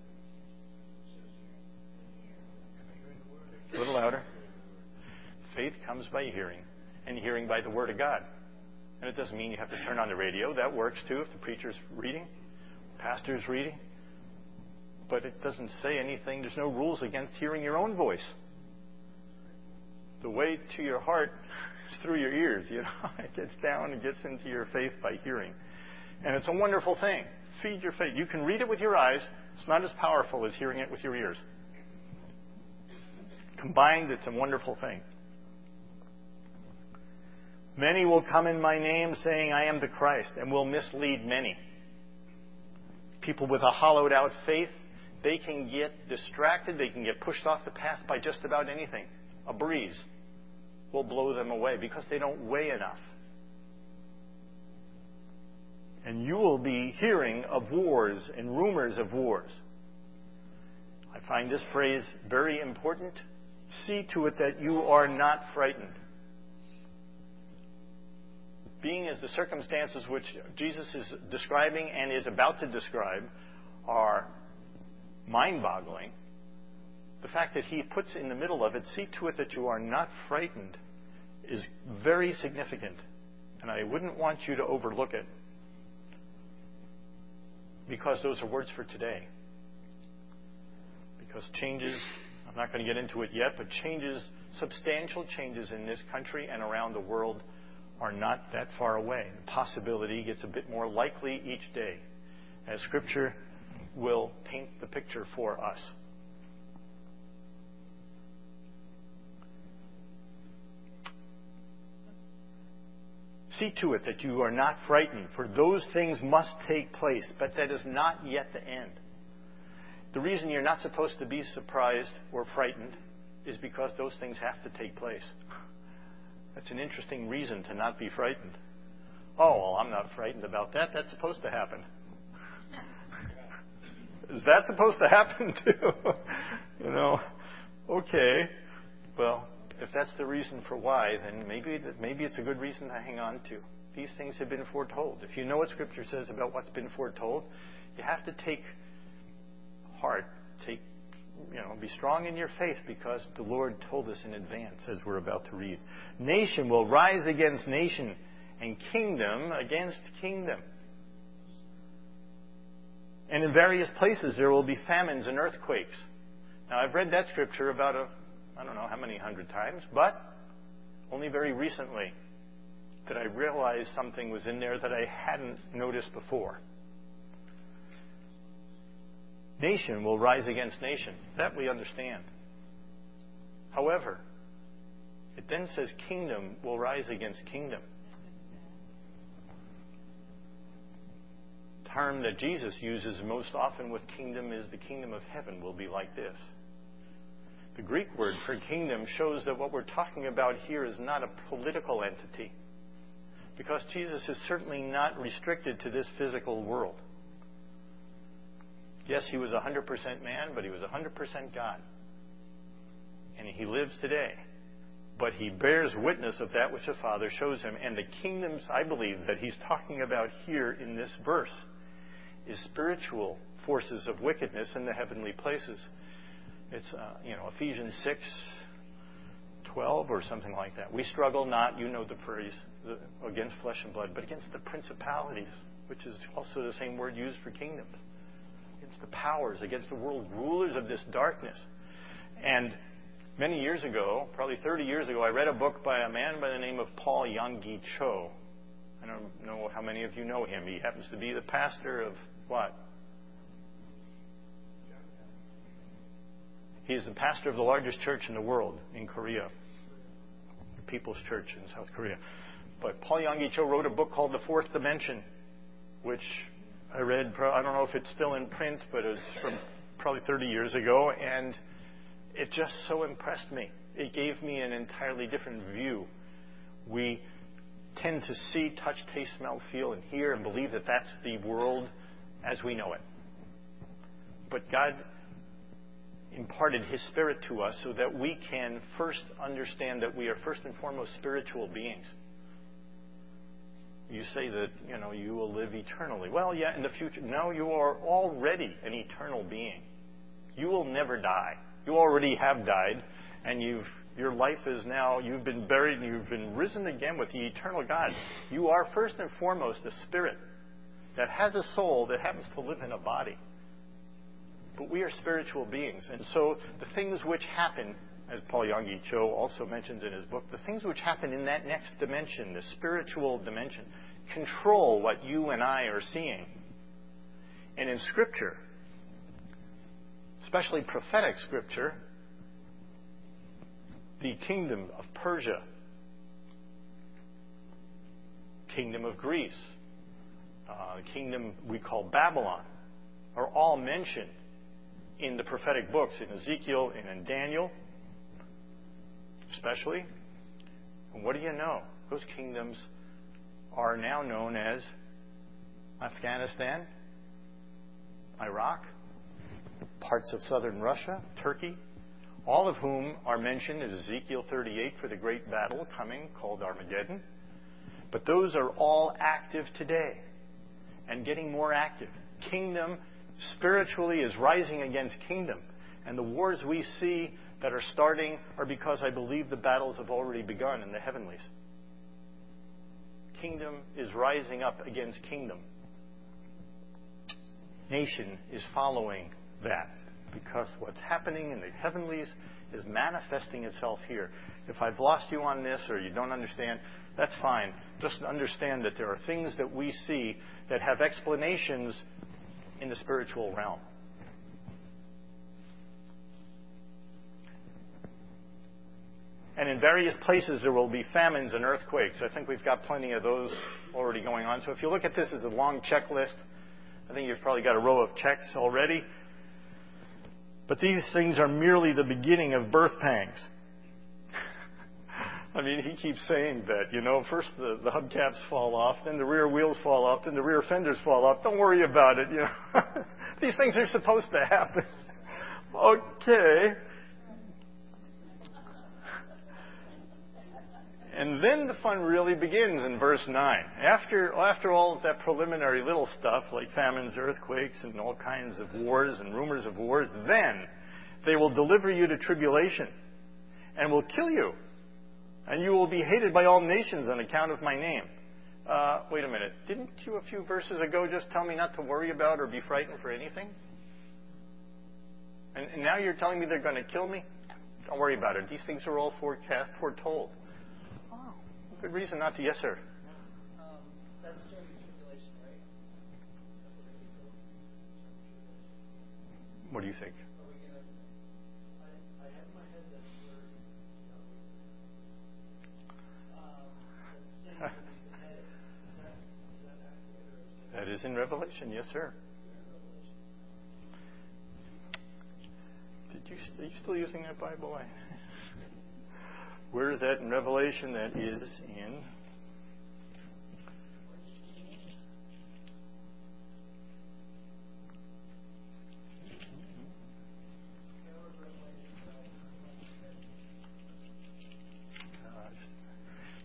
A little louder. Faith comes by hearing, and hearing by the Word of God. And it doesn't mean you have to turn on the radio. That works too if the preacher's reading, the pastor's reading. But it doesn't say anything. There's no rules against hearing your own voice. The way to your heart is through your ears. You know, it gets down and gets into your faith by hearing. And it's a wonderful thing. Feed your faith. You can read it with your eyes. It's not as powerful as hearing it with your ears. Combined, it's a wonderful thing. Many will come in my name saying, "I am the Christ," and will mislead many. People with a hollowed out faith, they can get distracted. They can get pushed off the path by just about anything. A breeze will blow them away because they don't weigh enough. And you will be hearing of wars and rumors of wars. I find this phrase very important. See to it that you are not frightened. Being as the circumstances which Jesus is describing and is about to describe are mind-boggling, the fact that He puts in the middle of it, "See to it that you are not frightened," is very significant. And I wouldn't want you to overlook it, because those are words for today. Because changes, I'm not going to get into it yet, but changes, substantial changes in this country and around the world are not that far away. The possibility gets a bit more likely each day as Scripture will paint the picture for us. See to it that you are not frightened, for those things must take place, but that is not yet the end. The reason you're not supposed to be surprised or frightened is because those things have to take place. That's an interesting reason to not be frightened. "Oh, well, I'm not frightened about that. That's supposed to happen." Is that supposed to happen too? Okay. Well, if that's the reason for why, then maybe it's a good reason to hang on to. These things have been foretold. If you know what Scripture says about what's been foretold, you have to take heart, be strong in your faith, because the Lord told us in advance, as we're about to read. Nation will rise against nation, and kingdom against kingdom. And in various places there will be famines and earthquakes. Now, I've read that Scripture about I don't know how many 100 times, but only very recently that I realized something was in there that I hadn't noticed before. Nation will rise against nation. That we understand. However, it then says kingdom will rise against kingdom. The term that Jesus uses most often with kingdom is the kingdom of heaven will be like this. The Greek word for kingdom shows that what we're talking about here is not a political entity, because Jesus is certainly not restricted to this physical world. Yes, He was 100% man, but He was 100% God. And He lives today. but he bears witness of that which the Father shows him. And the kingdoms, I believe, that he's talking about here in this verse is spiritual forces of wickedness in the heavenly places. It's, Ephesians 6:12 or something like that. We struggle not, you know the phrase, against flesh and blood, but against the principalities, which is also the same word used for kingdoms. Against the powers, against the world rulers of this darkness. And many years ago, probably 30 years ago, I read a book by a man by the name of Paul Yonggi Cho. I don't know how many of you know him. He happens to be the pastor of what? He is the pastor of the largest church in the world in Korea, the People's Church in South Korea. But Paul Yonggi Cho wrote a book called The Fourth Dimension, which I read, I don't know if it's still in print, but it was from probably 30 years ago, and it just so impressed me. It gave me an entirely different view. We tend to see, touch, taste, smell, feel, and hear, and believe that that's the world as we know it. But God imparted His Spirit to us so that we can first understand that we are first and foremost spiritual beings. You say that, you will live eternally. Well, yeah, in the future. No, you are already an eternal being. You will never die. You already have died, and your life is now, you've been buried and you've been risen again with the eternal God. You are first and foremost a spirit that has a soul that happens to live in a body. But we are spiritual beings. And so the things which happen, as Paul Yonggi Cho also mentions in his book, the things which happen in that next dimension, the spiritual dimension, control what you and I are seeing. And in Scripture, especially prophetic Scripture, the kingdom of Persia, kingdom of Greece, the kingdom we call Babylon, are all mentioned in the prophetic books, in Ezekiel and in Daniel, especially. And what do you know? Those kingdoms are now known as Afghanistan, Iraq, parts of southern Russia, Turkey, all of whom are mentioned in Ezekiel 38 for the great battle coming called Armageddon. But those are all active today and getting more active. Kingdom spiritually is rising against kingdom. And the wars we see that are starting are because I believe the battles have already begun in the heavenlies. Kingdom is rising up against kingdom. Nation is following that because what's happening in the heavenlies is manifesting itself here. If I've lost you on this or you don't understand, that's fine. Just understand that there are things that we see that have explanations in the spiritual realm. And in various places there will be famines and earthquakes. I think we've got plenty of those already going on. So if you look at this as a long checklist, I think you've probably got a row of checks already. But these things are merely the beginning of birth pangs. I mean, he keeps saying that, first the hubcaps fall off, then the rear wheels fall off, then the rear fenders fall off. Don't worry about it, These things are supposed to happen. Okay. And then the fun really begins in verse 9. After all of that preliminary little stuff, like famines, earthquakes, and all kinds of wars and rumors of wars, then they will deliver you to tribulation and will kill you. And you will be hated by all nations on account of my name. Wait a minute. Didn't you a few verses ago just tell me not to worry about or be frightened for anything? And now you're telling me they're going to kill me? Don't worry about it. These things are all foretold. Oh, good reason not to. Yes, sir. That's during tribulation, right? What do you think? I have in my head that we're That is in Revelation, yes, sir. Are you still using that Bible? Where is that in Revelation? That is in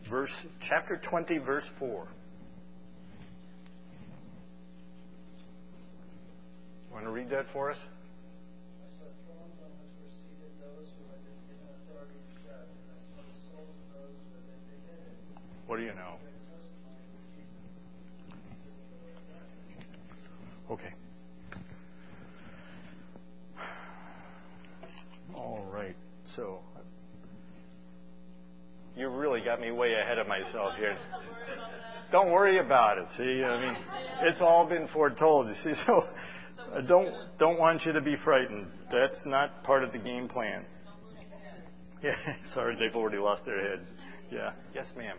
chapter 20, verse 4. Want to read that for us? I saw thrones on which were seated those who had been given authority to judge, and I saw the souls of those who had been beheaded. What do you know? Their testimony to Jesus. Okay. All right. So, you really got me way ahead of myself here. Don't worry about it. See, I mean, it's all been foretold. You see, so I don't want you to be frightened. That's not part of the game plan. Yeah, sorry, they've already lost their head. Yeah. Yes, ma'am.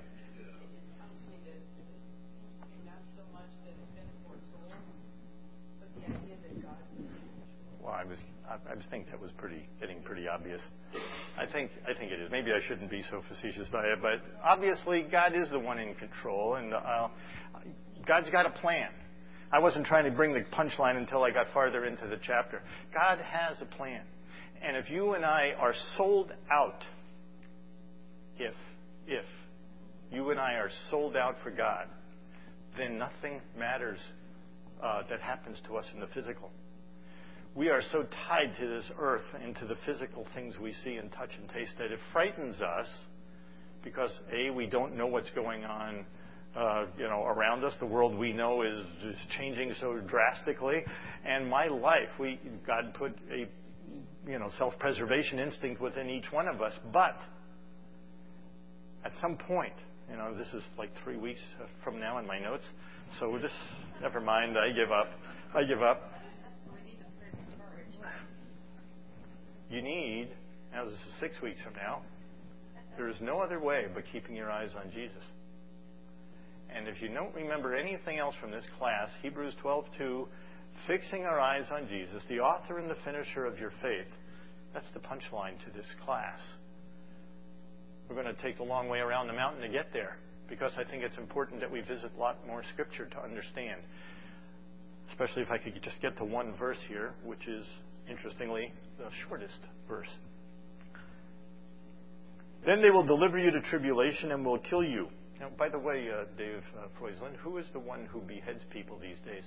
Well, I think that was getting pretty obvious. I think it is. Maybe I shouldn't be so facetious by it, but obviously God is the one in control, and God's got a plan. I wasn't trying to bring the punchline until I got farther into the chapter. God has a plan, and if you and I are sold out, if you and I are sold out for God, then nothing matters that happens to us in the physical. We are so tied to this earth and to the physical things we see and touch and taste that it frightens us because, A, we don't know what's going on around us. The world we know is changing so drastically. And my life, God put a self-preservation instinct within each one of us. But at some point, this is like 3 weeks from now in my notes, so never mind, I give up. You need, now this is 6 weeks from now, there is no other way but keeping your eyes on Jesus. And if you don't remember anything else from this class, Hebrews 12:2, fixing our eyes on Jesus, the author and the finisher of your faith, that's the punchline to this class. We're going to take the long way around the mountain to get there, because I think it's important that we visit a lot more Scripture to understand. Especially if I could just get to one verse here, which is, interestingly, the shortest verse. Then they will deliver you to tribulation and will kill you. Now, by the way, Dave Freusland, who is the one who beheads people these days?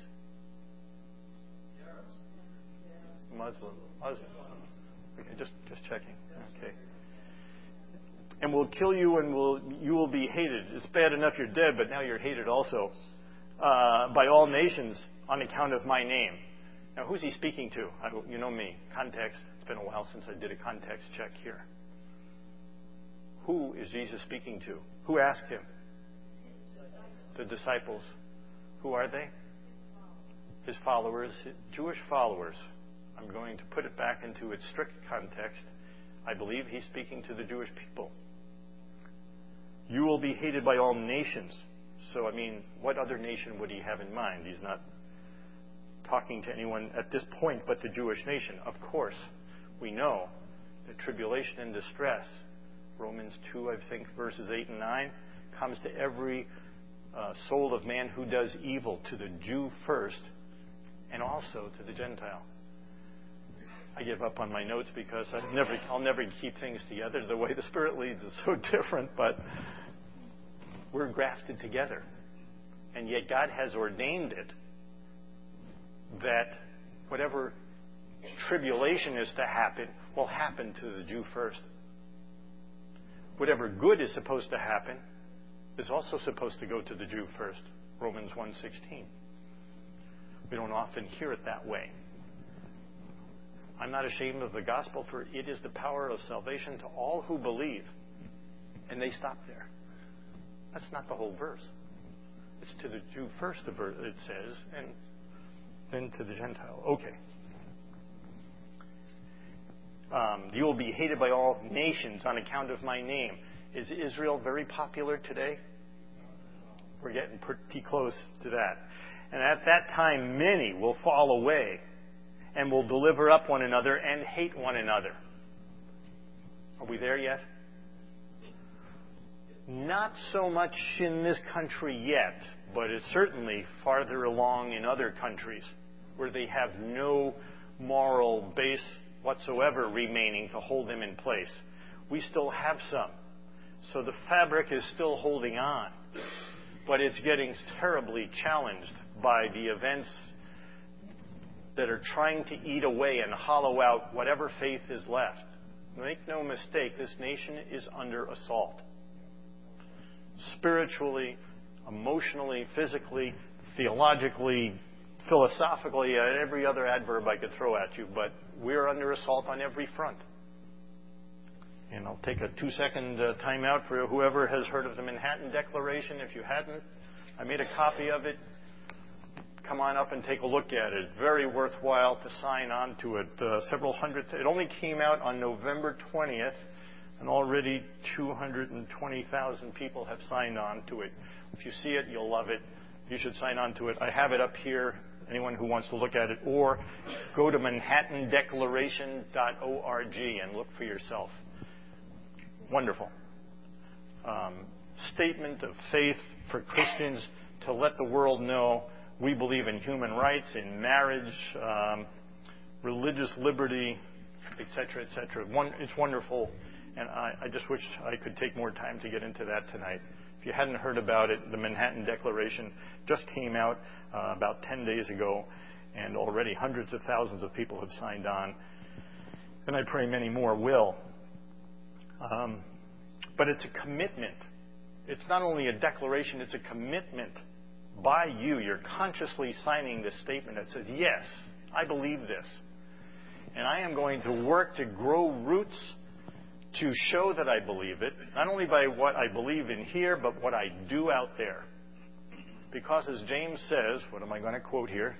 Muslim. Okay, just checking. Okay. And will kill you, and you will be hated. It's bad enough you're dead, but now you're hated also by all nations on account of my name. Now, who's he speaking to? You know me. Context. It's been a while since I did a context check here. Who is Jesus speaking to? Who asked him? The disciples. Who are they? His followers, Jewish followers. I'm going to put it back into its strict context. I believe he's speaking to the Jewish people. You will be hated by all nations. So, what other nation would he have in mind? He's not talking to anyone at this point but the Jewish nation. Of course, we know that tribulation and distress, Romans 2, I think, verses 8 and 9, comes to every soul of man who does evil, to the Jew first, and also to the Gentile. I give up on my notes because I'll never keep things together. The way the Spirit leads is so different, but we're grafted together. And yet God has ordained it that whatever tribulation is to happen will happen to the Jew first. Whatever good is supposed to happen is also supposed to go to the Jew first. Romans 1:16. We don't often hear it that way. I'm not ashamed of the gospel, for it is the power of salvation to all who believe. And they stop there. That's not the whole verse. It's to the Jew first, the verse it says, and then to the Gentile. Okay. You will be hated by all nations on account of my name. Is Israel very popular today? We're getting pretty close to that. And at that time, many will fall away and will deliver up one another and hate one another. Are we there yet? Not so much in this country yet, but it's certainly farther along in other countries where they have no moral base whatsoever remaining to hold them in place. We still have some. So the fabric is still holding on, but it's getting terribly challenged by the events that are trying to eat away and hollow out whatever faith is left. Make no mistake, this nation is under assault. Spiritually, emotionally, physically, theologically, philosophically, every other adverb I could throw at you, but we're under assault on every front. And I'll take a 2-second time out for whoever has heard of the Manhattan Declaration. If you hadn't, I made a copy of it. Come on up and take a look at it. Very worthwhile to sign on to it. Several hundred. It only came out on November 20th, and already 220,000 people have signed on to it. If you see it, you'll love it. You should sign on to it. I have it up here. Anyone who wants to look at it, or go to manhattandeclaration.org and look for yourself. Wonderful. Statement of faith for Christians to let the world know we believe in human rights, in marriage, religious liberty, etc., etc. It's wonderful, and I just wish I could take more time to get into that tonight. If you hadn't heard about it, the Manhattan Declaration just came out about 10 days ago, and already hundreds of thousands of people have signed on, and I pray many more will. But it's a commitment. It's not only a declaration, it's a commitment by you. You're consciously signing this statement that says, yes, I believe this. And I am going to work to grow roots to show that I believe it, not only by what I believe in here, but what I do out there. Because as James says, what am I going to quote here?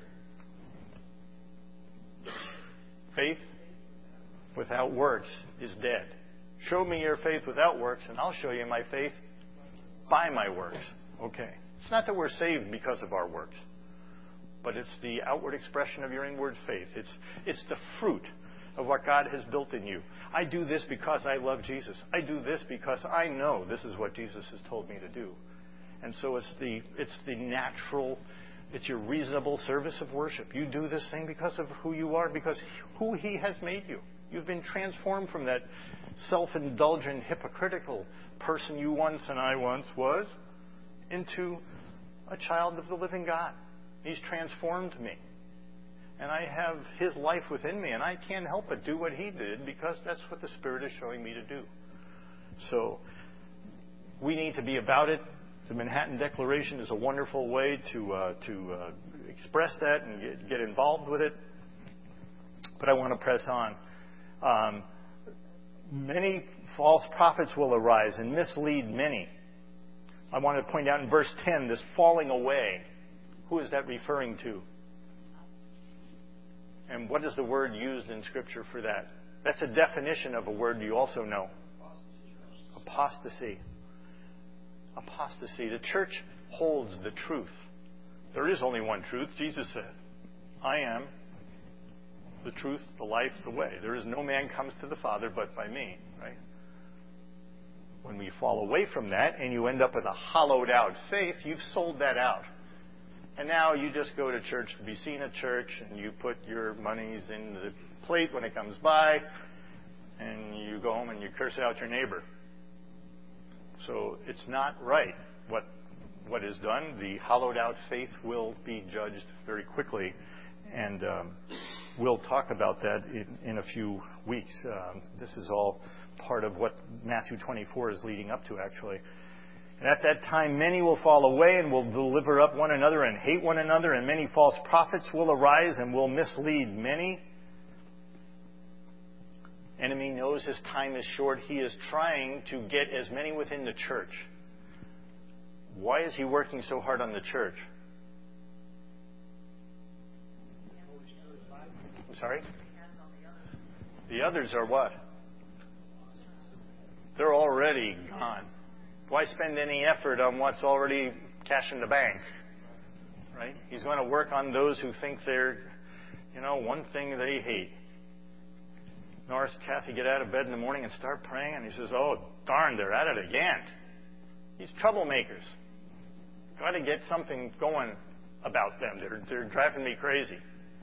Faith without works is dead. Show me your faith without works, and I'll show you my faith by my works. Okay. It's not that we're saved because of our works, but it's the outward expression of your inward faith. It's the fruit of what God has built in you. I do this because I love Jesus. I do this because I know this is what Jesus has told me to do. And so it's the natural, it's your reasonable service of worship. You do this thing because of who you are, because who He has made you. You've been transformed from that self-indulgent, hypocritical person you once and I once was into a child of the living God. He's transformed me. And I have His life within me, and I can't help but do what He did because that's what the Spirit is showing me to do. So we need to be about it. The Manhattan Declaration is a wonderful way to express that and get involved with it. But I want to press on. Many false prophets will arise and mislead many. I want to point out in verse 10, this falling away. Who is that referring to? And what is the word used in Scripture for that? That's a definition of a word you also know. Apostasy. Apostasy. The church holds the truth. There is only one truth. Jesus said, I am the truth, the life, the way. There is no man comes to the Father but by me. Right? When we fall away from that and you end up with a hollowed out faith, you've sold that out. And now you just go to church to be seen at church, and you put your monies in the plate when it comes by, and you go home and you curse out your neighbor. So it's not right what is done. The hollowed out faith will be judged very quickly, and we'll talk about that in a few weeks. This is all part of what Matthew 24 is leading up to, actually. And at that time, many will fall away and will deliver up one another and hate one another, and many false prophets will arise and will mislead many. Enemy knows his time is short. He is trying to get as many within the church. Why is he working so hard on the church? I'm sorry? The others are what? They're already gone. Why spend any effort on what's already cash in the bank? Right? He's going to work on those who think they're, one thing they hate. Norris and Kathy get out of bed in the morning and start praying, and he says, oh, darn, they're at it again. These troublemakers. Got to get something going about them. They're driving me crazy.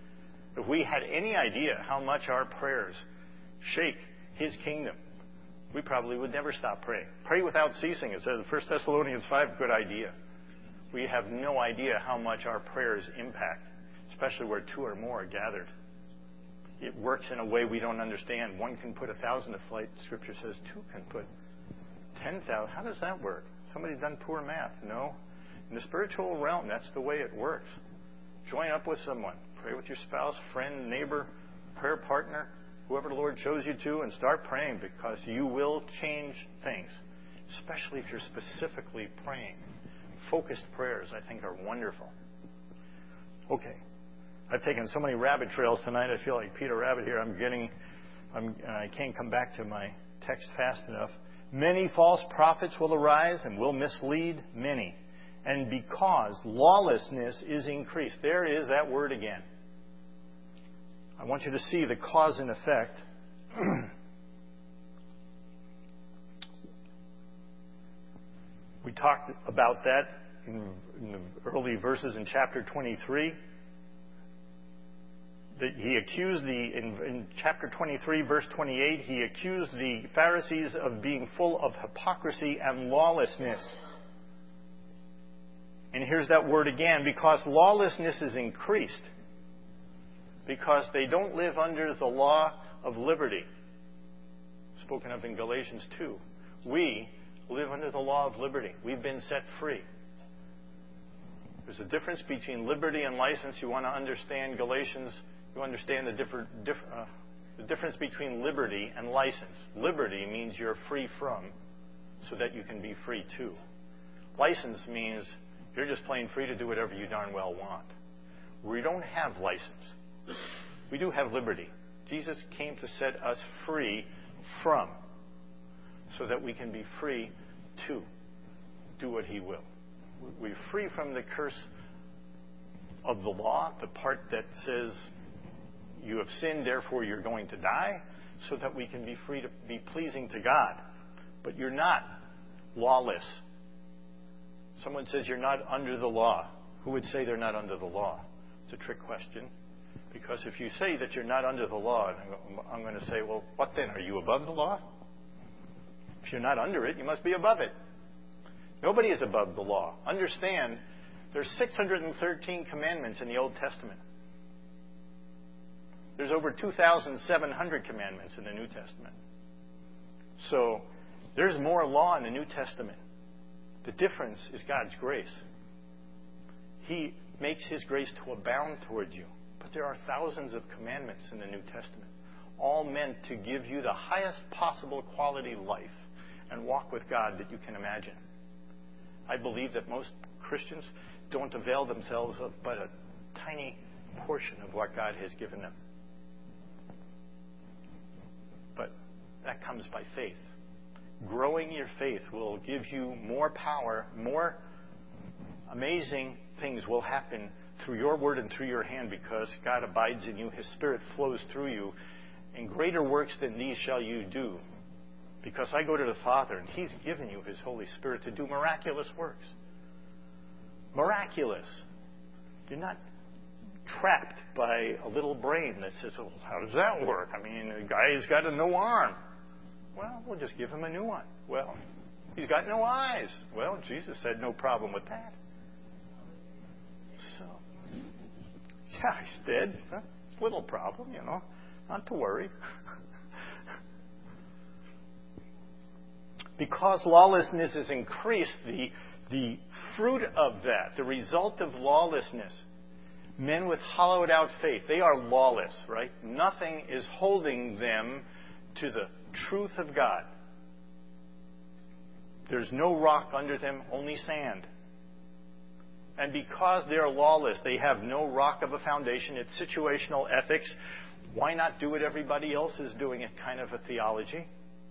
If we had any idea how much our prayers shake His kingdom, we probably would never stop praying. Pray without ceasing. It says in 1 Thessalonians 5, good idea. We have no idea how much our prayers impact, especially where two or more are gathered. It works in a way we don't understand. One can put 1,000 to flight. Scripture says two can put 10,000. How does that work? Somebody done poor math? No. In the spiritual realm, that's the way it works. Join up with someone. Pray with your spouse, friend, neighbor, prayer partner, whoever the Lord chose you to, and start praying, because you will change things, especially if you're specifically praying. Focused prayers, I think, are wonderful. Okay. I've taken so many rabbit trails tonight, I feel like Peter Rabbit here. I can't come back to my text fast enough. Many false prophets will arise and will mislead many. And because lawlessness is increased. There is that word again. I want you to see the cause and effect. We talked about that in the early verses in chapter 23. He accused in chapter 23, verse 28, he accused the Pharisees of being full of hypocrisy and lawlessness. And here's that word again, because lawlessness is increased. Because they don't live under the law of liberty, spoken of in Galatians 2. We live under the law of liberty. We've been set free. There's a difference between liberty and license. You want to understand Galatians, you understand the difference between liberty and license. Liberty means you're free from, so that you can be free to. License means you're just plain free to do whatever you darn well want. We don't have license. We do have liberty. Jesus came to set us free from, so that we can be free to do what He will. We're free from the curse of the law, the part that says you have sinned, therefore you're going to die, so that we can be free to be pleasing to God. But you're not lawless. Someone says you're not under the law. Who would say they're not under the law? It's a trick question. Because if you say that you're not under the law, I'm going to say, well, what then? Are you above the law? If you're not under it, you must be above it. Nobody is above the law. Understand, there's 613 commandments in the Old Testament. There's over 2,700 commandments in the New Testament. So there's more law in the New Testament. The difference is God's grace. He makes His grace to abound toward you. But there are thousands of commandments in the New Testament, all meant to give you the highest possible quality life and walk with God that you can imagine. I believe that most Christians don't avail themselves of but a tiny portion of what God has given them. But that comes by faith. Growing your faith will give you more power, more amazing things will happen through your word and through your hand, because God abides in you. His Spirit flows through you. And greater works than these shall you do. Because I go to the Father, and He's given you His Holy Spirit to do miraculous works. Miraculous. You're not trapped by a little brain that says, well, how does that work? I mean, a guy's got no arm. Well, we'll just give him a new one. Well, he's got no eyes. Well, Jesus said no problem with that. So, yeah, he's dead. Little problem, not to worry. Because lawlessness is increased, the fruit of that, the result of lawlessness, men with hollowed out faith, they are lawless, right? Nothing is holding them to the truth of God. There's no rock under them, only sand. And because they're lawless, they have no rock of a foundation. It's situational ethics. Why not do what everybody else is doing? It kind of a theology.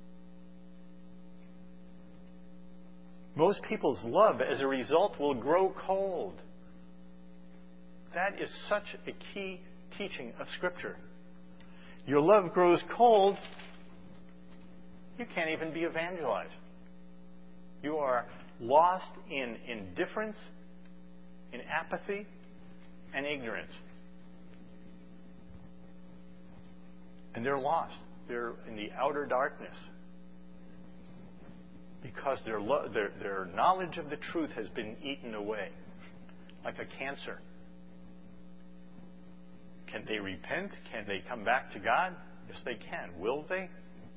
Most people's love, as a result, will grow cold. That is such a key teaching of Scripture. Your love grows cold, you can't even be evangelized. You are lost in indifference, in apathy, and ignorance. And they're lost. They're in the outer darkness. because their knowledge of the truth has been eaten away like a cancer. Can they repent? Can they come back to God? Yes, they can. Will they?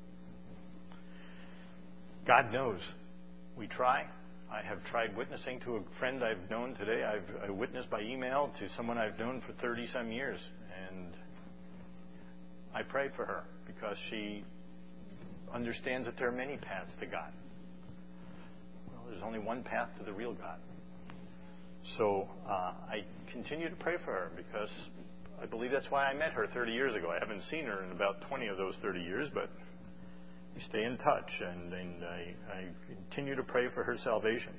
God knows. We try. I have tried witnessing to a friend I've known today. I witnessed by email to someone I've known for 30-some years. And I pray for her because she understands that there are many paths to God. Well, there's only one path to the real God. So I continue to pray for her because I believe that's why I met her 30 years ago. I haven't seen her in about 20 of those 30 years, but we stay in touch, and I continue to pray for her salvation.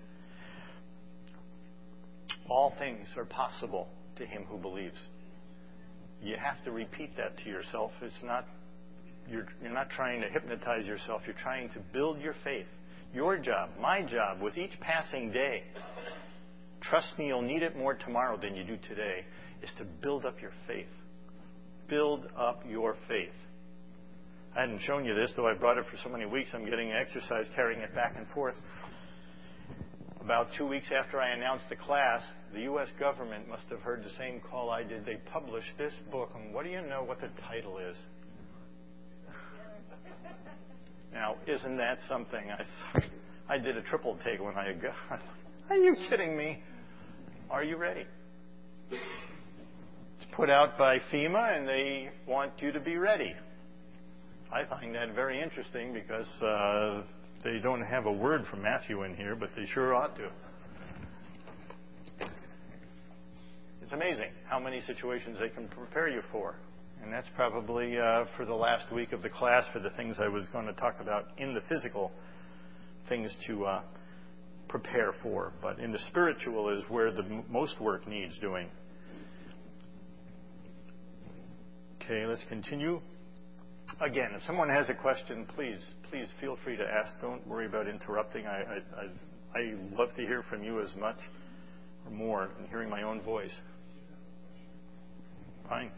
All things are possible to him who believes. You have to repeat that to yourself. It's not you're not trying to hypnotize yourself. You're trying to build your faith. Your job, my job, with each passing day, trust me, you'll need it more tomorrow than you do today, is to build up your faith. Build up your faith. I hadn't shown you this, though I brought it for so many weeks. I'm getting exercise carrying it back and forth. About 2 weeks after I announced the class, the U.S. government must have heard the same call I did. They published this book, and what do you know what the title is? Now, isn't that something? I did a triple take when I got. Are you kidding me? Are you ready? It's put out by FEMA, and they want you to be ready. I find that very interesting because they don't have a word from Matthew in here, but they sure ought to. It's amazing how many situations they can prepare you for. And that's probably for the last week of the class for the things I was going to talk about in the physical, things to prepare for. But in the spiritual is where the most work needs doing. Okay, let's continue. Again, if someone has a question, please feel free to ask. Don't worry about interrupting. I love to hear from you as much or more than hearing my own voice. Fine.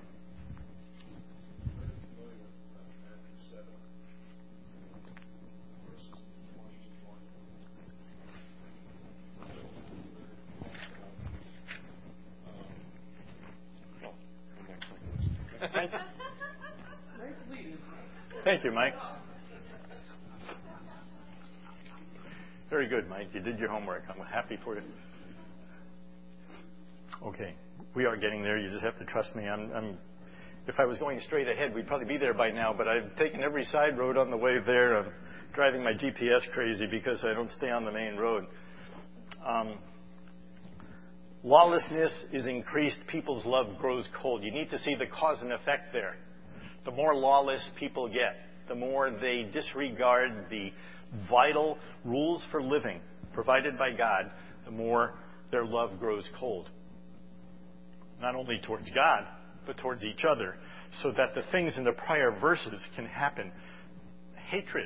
Thank you, Mike. Very good, Mike. You did your homework. I'm happy for you. Okay, we are getting there. You just have to trust me. If I was going straight ahead, we'd probably be there by now, but I've taken every side road on the way there. I'm driving my GPS crazy because I don't stay on the main road. Lawlessness is increased. People's love grows cold. You need to see the cause and effect there. The more lawless people get, the more they disregard the vital rules for living provided by God, the more their love grows cold. Not only towards God, but towards each other, so that the things in the prior verses can happen. Hatred.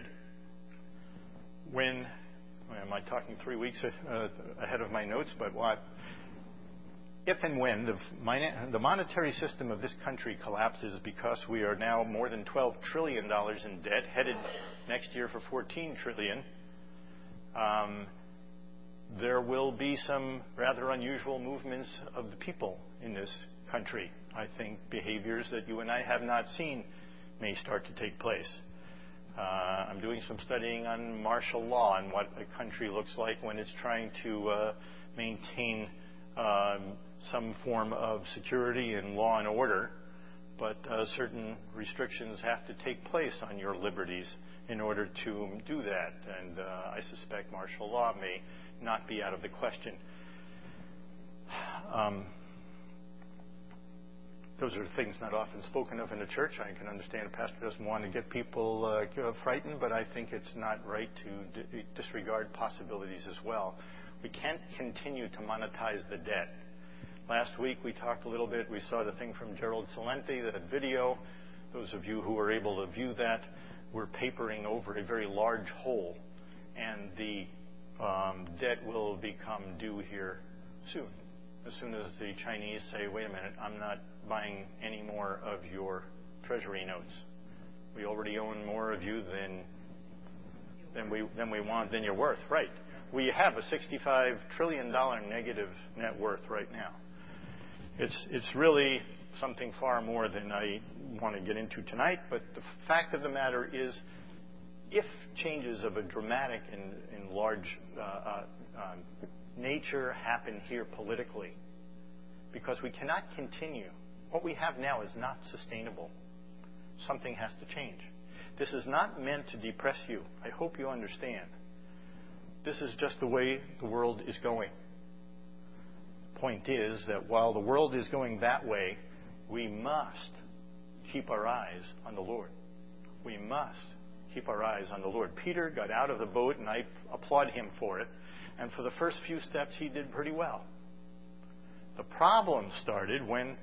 Am I talking 3 weeks ahead of my notes? But what? If and when the monetary system of this country collapses because we are now more than $12 trillion in debt, headed next year for $14 trillion, there will be some rather unusual movements of the people in this country. I think behaviors that you and I have not seen may start to take place. I'm doing some studying on martial law and what a country looks like when it's trying to maintain some form of security and law and order, but certain restrictions have to take place on your liberties in order to do that. And I suspect martial law may not be out of the question. Those are things not often spoken of in the church. I can understand a pastor doesn't want to get people frightened, but I think it's not right to disregard possibilities as well. We can't continue to monetize the debt. Last week we talked a little bit. We saw the thing from Gerald Celente, that video. Those of you who were able to view that, we're papering over a very large hole, and the debt will become due here soon. As soon as the Chinese say, wait a minute, I'm not buying any more of your treasury notes. We already own more of you than you're worth. Right. We have a $65 trillion negative net worth right now. It's really something far more than I want to get into tonight. But the fact of the matter is, if changes of a dramatic and large nature happen here politically, because we cannot continue. What we have now is not sustainable. Something has to change. This is not meant to depress you. I hope you understand. This is just the way the world is going. Point is that while the world is going that way, we must keep our eyes on the Lord. We must keep our eyes on the Lord. Peter got out of the boat, and I applaud him for it. And for the first few steps, he did pretty well. The problem started when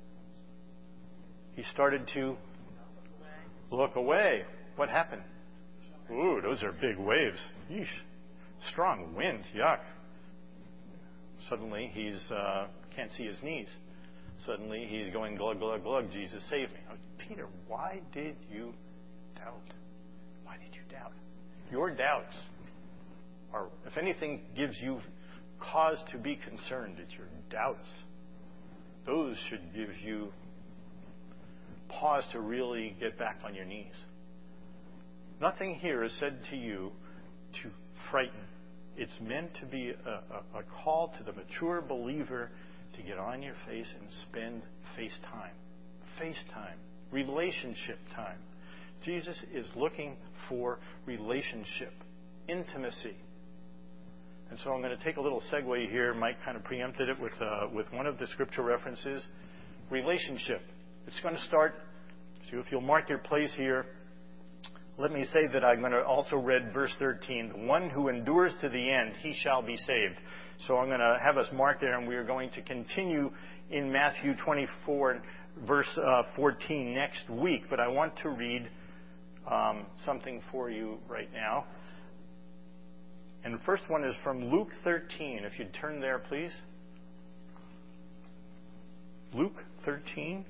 he started to look away. What happened? Ooh, those are big waves. Yeesh. Strong wind. Yuck. Suddenly, he's can't see his knees. Suddenly, he's going glug, glug, glug. Jesus, save me. Oh, Peter, why did you doubt? Why did you doubt? Your doubts are, if anything, gives you cause to be concerned. It's your doubts. Those should give you pause to really get back on your knees. Nothing here is said to you to frighten. It's meant to be a call to the mature believer to get on your face and spend face time, relationship time. Jesus is looking for relationship, intimacy. And so I'm going to take a little segue here. Mike kind of preempted it with one of the scripture references. Relationship. It's going to start, so if you'll mark your place here, let me say that I'm going to also read verse 13. The one who endures to the end, he shall be saved. So I'm going to have us mark there, and we are going to continue in Matthew 24, verse 14 next week. But I want to read something for you right now. And the first one is from Luke 13. If you'd turn there, please. Luke 13.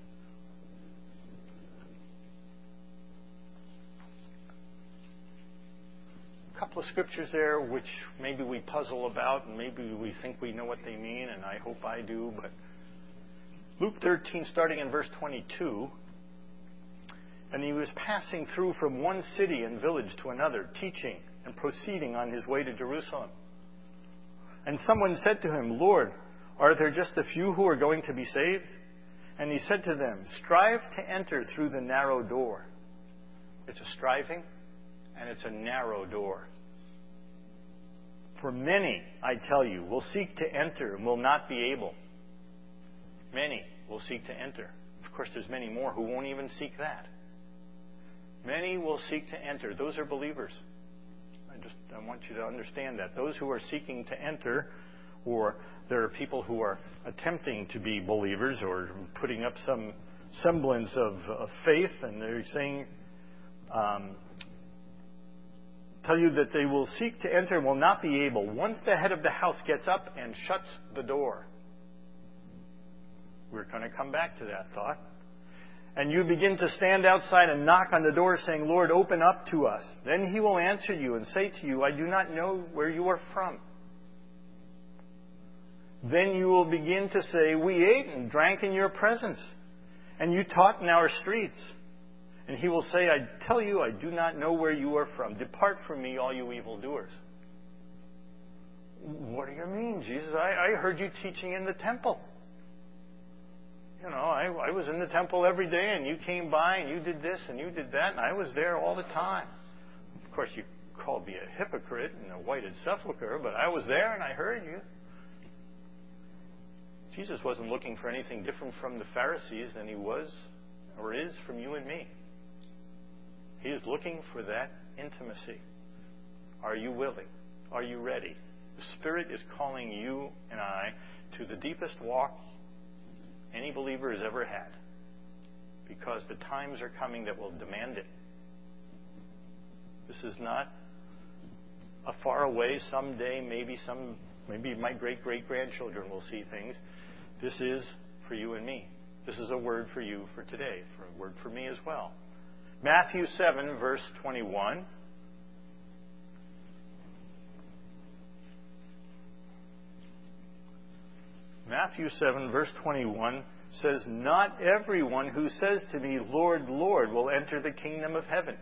A couple of scriptures there which maybe we puzzle about and maybe we think we know what they mean, and I hope I do. But Luke 13, starting in verse 22. And he was passing through from one city and village to another, teaching and proceeding on his way to Jerusalem. And someone said to him, Lord, are there just a few who are going to be saved? And he said to them, strive to enter through the narrow door. It's a striving, and it's a narrow door. For many, I tell you, will seek to enter and will not be able. Many will seek to enter. Of course, there's many more who won't even seek that. Many will seek to enter. Those are believers. I want you to understand that. Those who are seeking to enter, or there are people who are attempting to be believers or putting up some semblance of faith, and they're saying, tell you that they will seek to enter and will not be able. Once the head of the house gets up and shuts the door. We're going to come back to that thought. And you begin to stand outside and knock on the door saying, Lord, open up to us. Then he will answer you and say to you, I do not know where you are from. Then you will begin to say, we ate and drank in your presence, and you taught in our streets. And he will say, I tell you, I do not know where you are from. Depart from me, all you evildoers. What do you mean, Jesus? I heard you teaching in the temple. You know, I was in the temple every day, and you came by, and you did this, and you did that, and I was there all the time. Of course, you called me a hypocrite and a whited sepulchre, but I was there, and I heard you. Jesus wasn't looking for anything different from the Pharisees than he was or is from you and me. He is looking for that intimacy. Are you willing? Are you ready? The Spirit is calling you and I to the deepest walk any believer has ever had, because the times are coming that will demand it. This is not a far away, someday, maybe my great-great-grandchildren will see things. This is for you and me. This is a word for you for today, for a word for me as well. Matthew 7, verse 21. Matthew 7, verse 21 says, "Not everyone who says to me, 'Lord, Lord,' will enter the kingdom of heaven,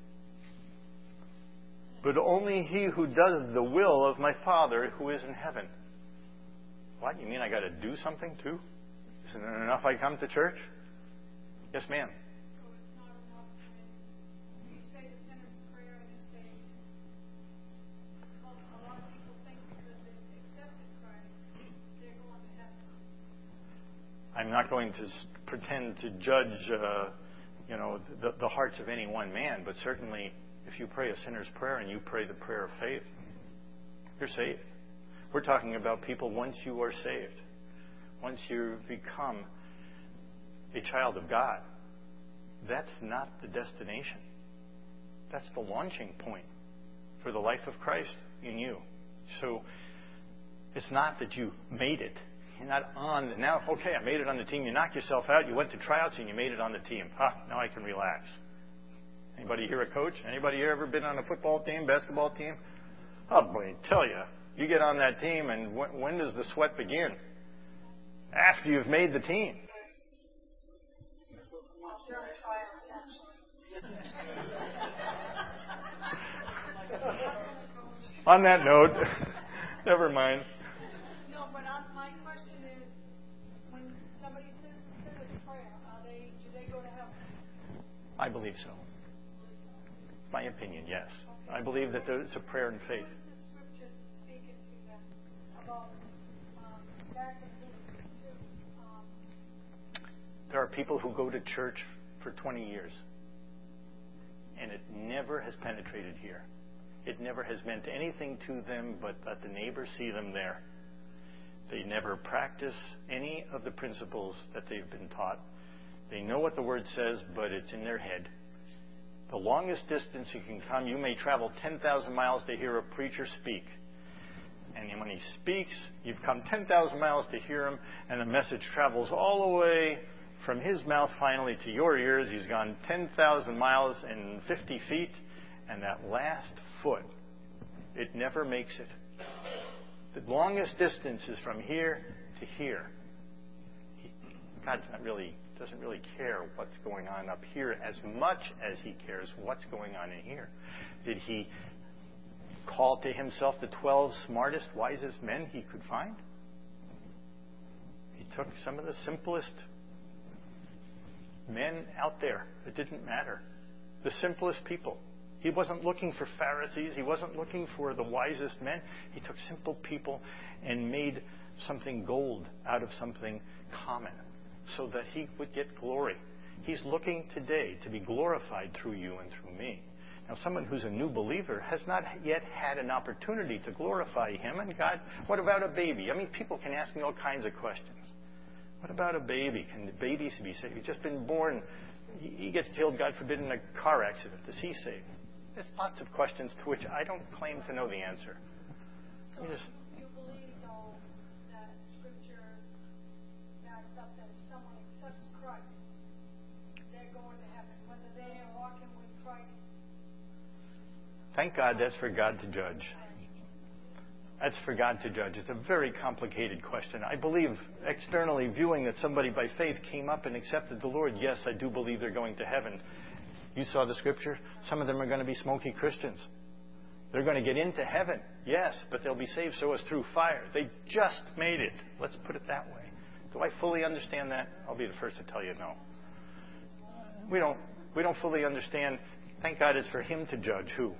but only he who does the will of my Father who is in heaven." What? You mean I got to do something too? Isn't it enough I come to church? Yes, ma'am. So it's not enough when you say the sinner's prayer and you say, well, a lot of people think that they've accepted Christ, they're going to heaven. I'm not going to pretend to judge, the hearts of any one man, but certainly if you pray a sinner's prayer and you pray the prayer of faith, you're saved. We're talking about people once you are saved, once you become a child of God. That's not the destination. That's the launching point for the life of Christ in you. So it's not that you made it. You're not on now. Okay, I made it on the team. You knocked yourself out. You went to tryouts and you made it on the team. Now I can relax. Anybody here a coach? Anybody here ever been on a football team, basketball team? Oh boy, I tell you, you get on that team, and when does the sweat begin? After you've made the team. On that note, never mind. No, but my question is, when somebody says the sinner's prayer, do they go to heaven? I believe so. My opinion, yes. I believe that it's a prayer in faith. What is the scripture speaking to them about back in Luke 2? There are people who go to church for 20 years, and it never has penetrated here. It never has meant anything to them but that the neighbors see them there. They never practice any of the principles that they've been taught. They know what the Word says, but it's in their head. The longest distance you can come, you may travel 10,000 miles to hear a preacher speak. And when he speaks, you've come 10,000 miles to hear him, and the message travels all the way from his mouth finally to your ears. He's gone 10,000 miles and 50 feet, and that last foot, it never makes it. The longest distance is from here to here. God doesn't really care what's going on up here as much as he cares what's going on in here. Did he call to himself the 12 smartest, wisest men he could find? He took some of the simplest men out there. It didn't matter. The simplest people. He wasn't looking for Pharisees. He wasn't looking for the wisest men. He took simple people and made something gold out of something common so that he would get glory. He's looking today to be glorified through you and through me. Now, someone who's a new believer has not yet had an opportunity to glorify him and God. What about a baby? I mean, people can ask me all kinds of questions. What about a baby? Can the baby be saved? He's just been born. He gets killed, God forbid, in a car accident. Is he saved? There's lots of questions to which I don't claim to know the answer. So you believe, though, that Scripture backs up that if someone accepts Christ, they're going to heaven, whether they are walking with Christ? Thank God that's for God to judge. That's for God to judge. It's a very complicated question. I believe, externally viewing that somebody by faith came up and accepted the Lord, yes, I do believe they're going to heaven. You saw the scripture. Some of them are going to be smoky Christians. They're going to get into heaven, yes, but they'll be saved so as through fire. They just made it. Let's put it that way. Do I fully understand that? I'll be the first to tell you no. We don't fully understand. Thank God it's for Him to judge who.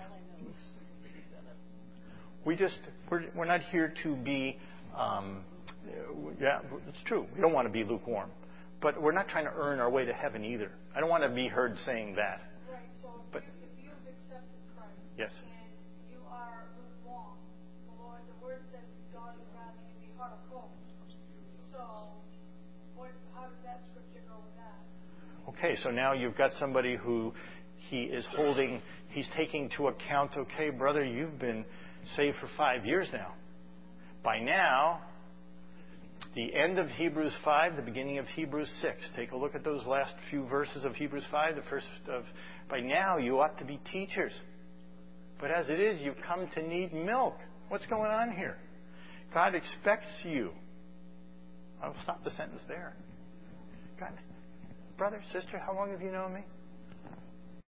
We're not here to be. It's true. We don't want to be lukewarm. But we're not trying to earn our way to heaven either. I don't want to be heard saying that. Right, so if you've accepted Christ, yes, and you are lukewarm, the Word says God would rather you be hot or cold. So, how does that scripture go with that? Okay, so now you've got somebody who he's taking to account, okay, brother, you've been saved for 5 years now. By now, the end of Hebrews 5, the beginning of Hebrews 6. Take a look at those last few verses of Hebrews 5. By now, you ought to be teachers. But as it is, you've come to need milk. What's going on here? God expects you I'll stop the sentence there. God, brother, sister, how long have you known me?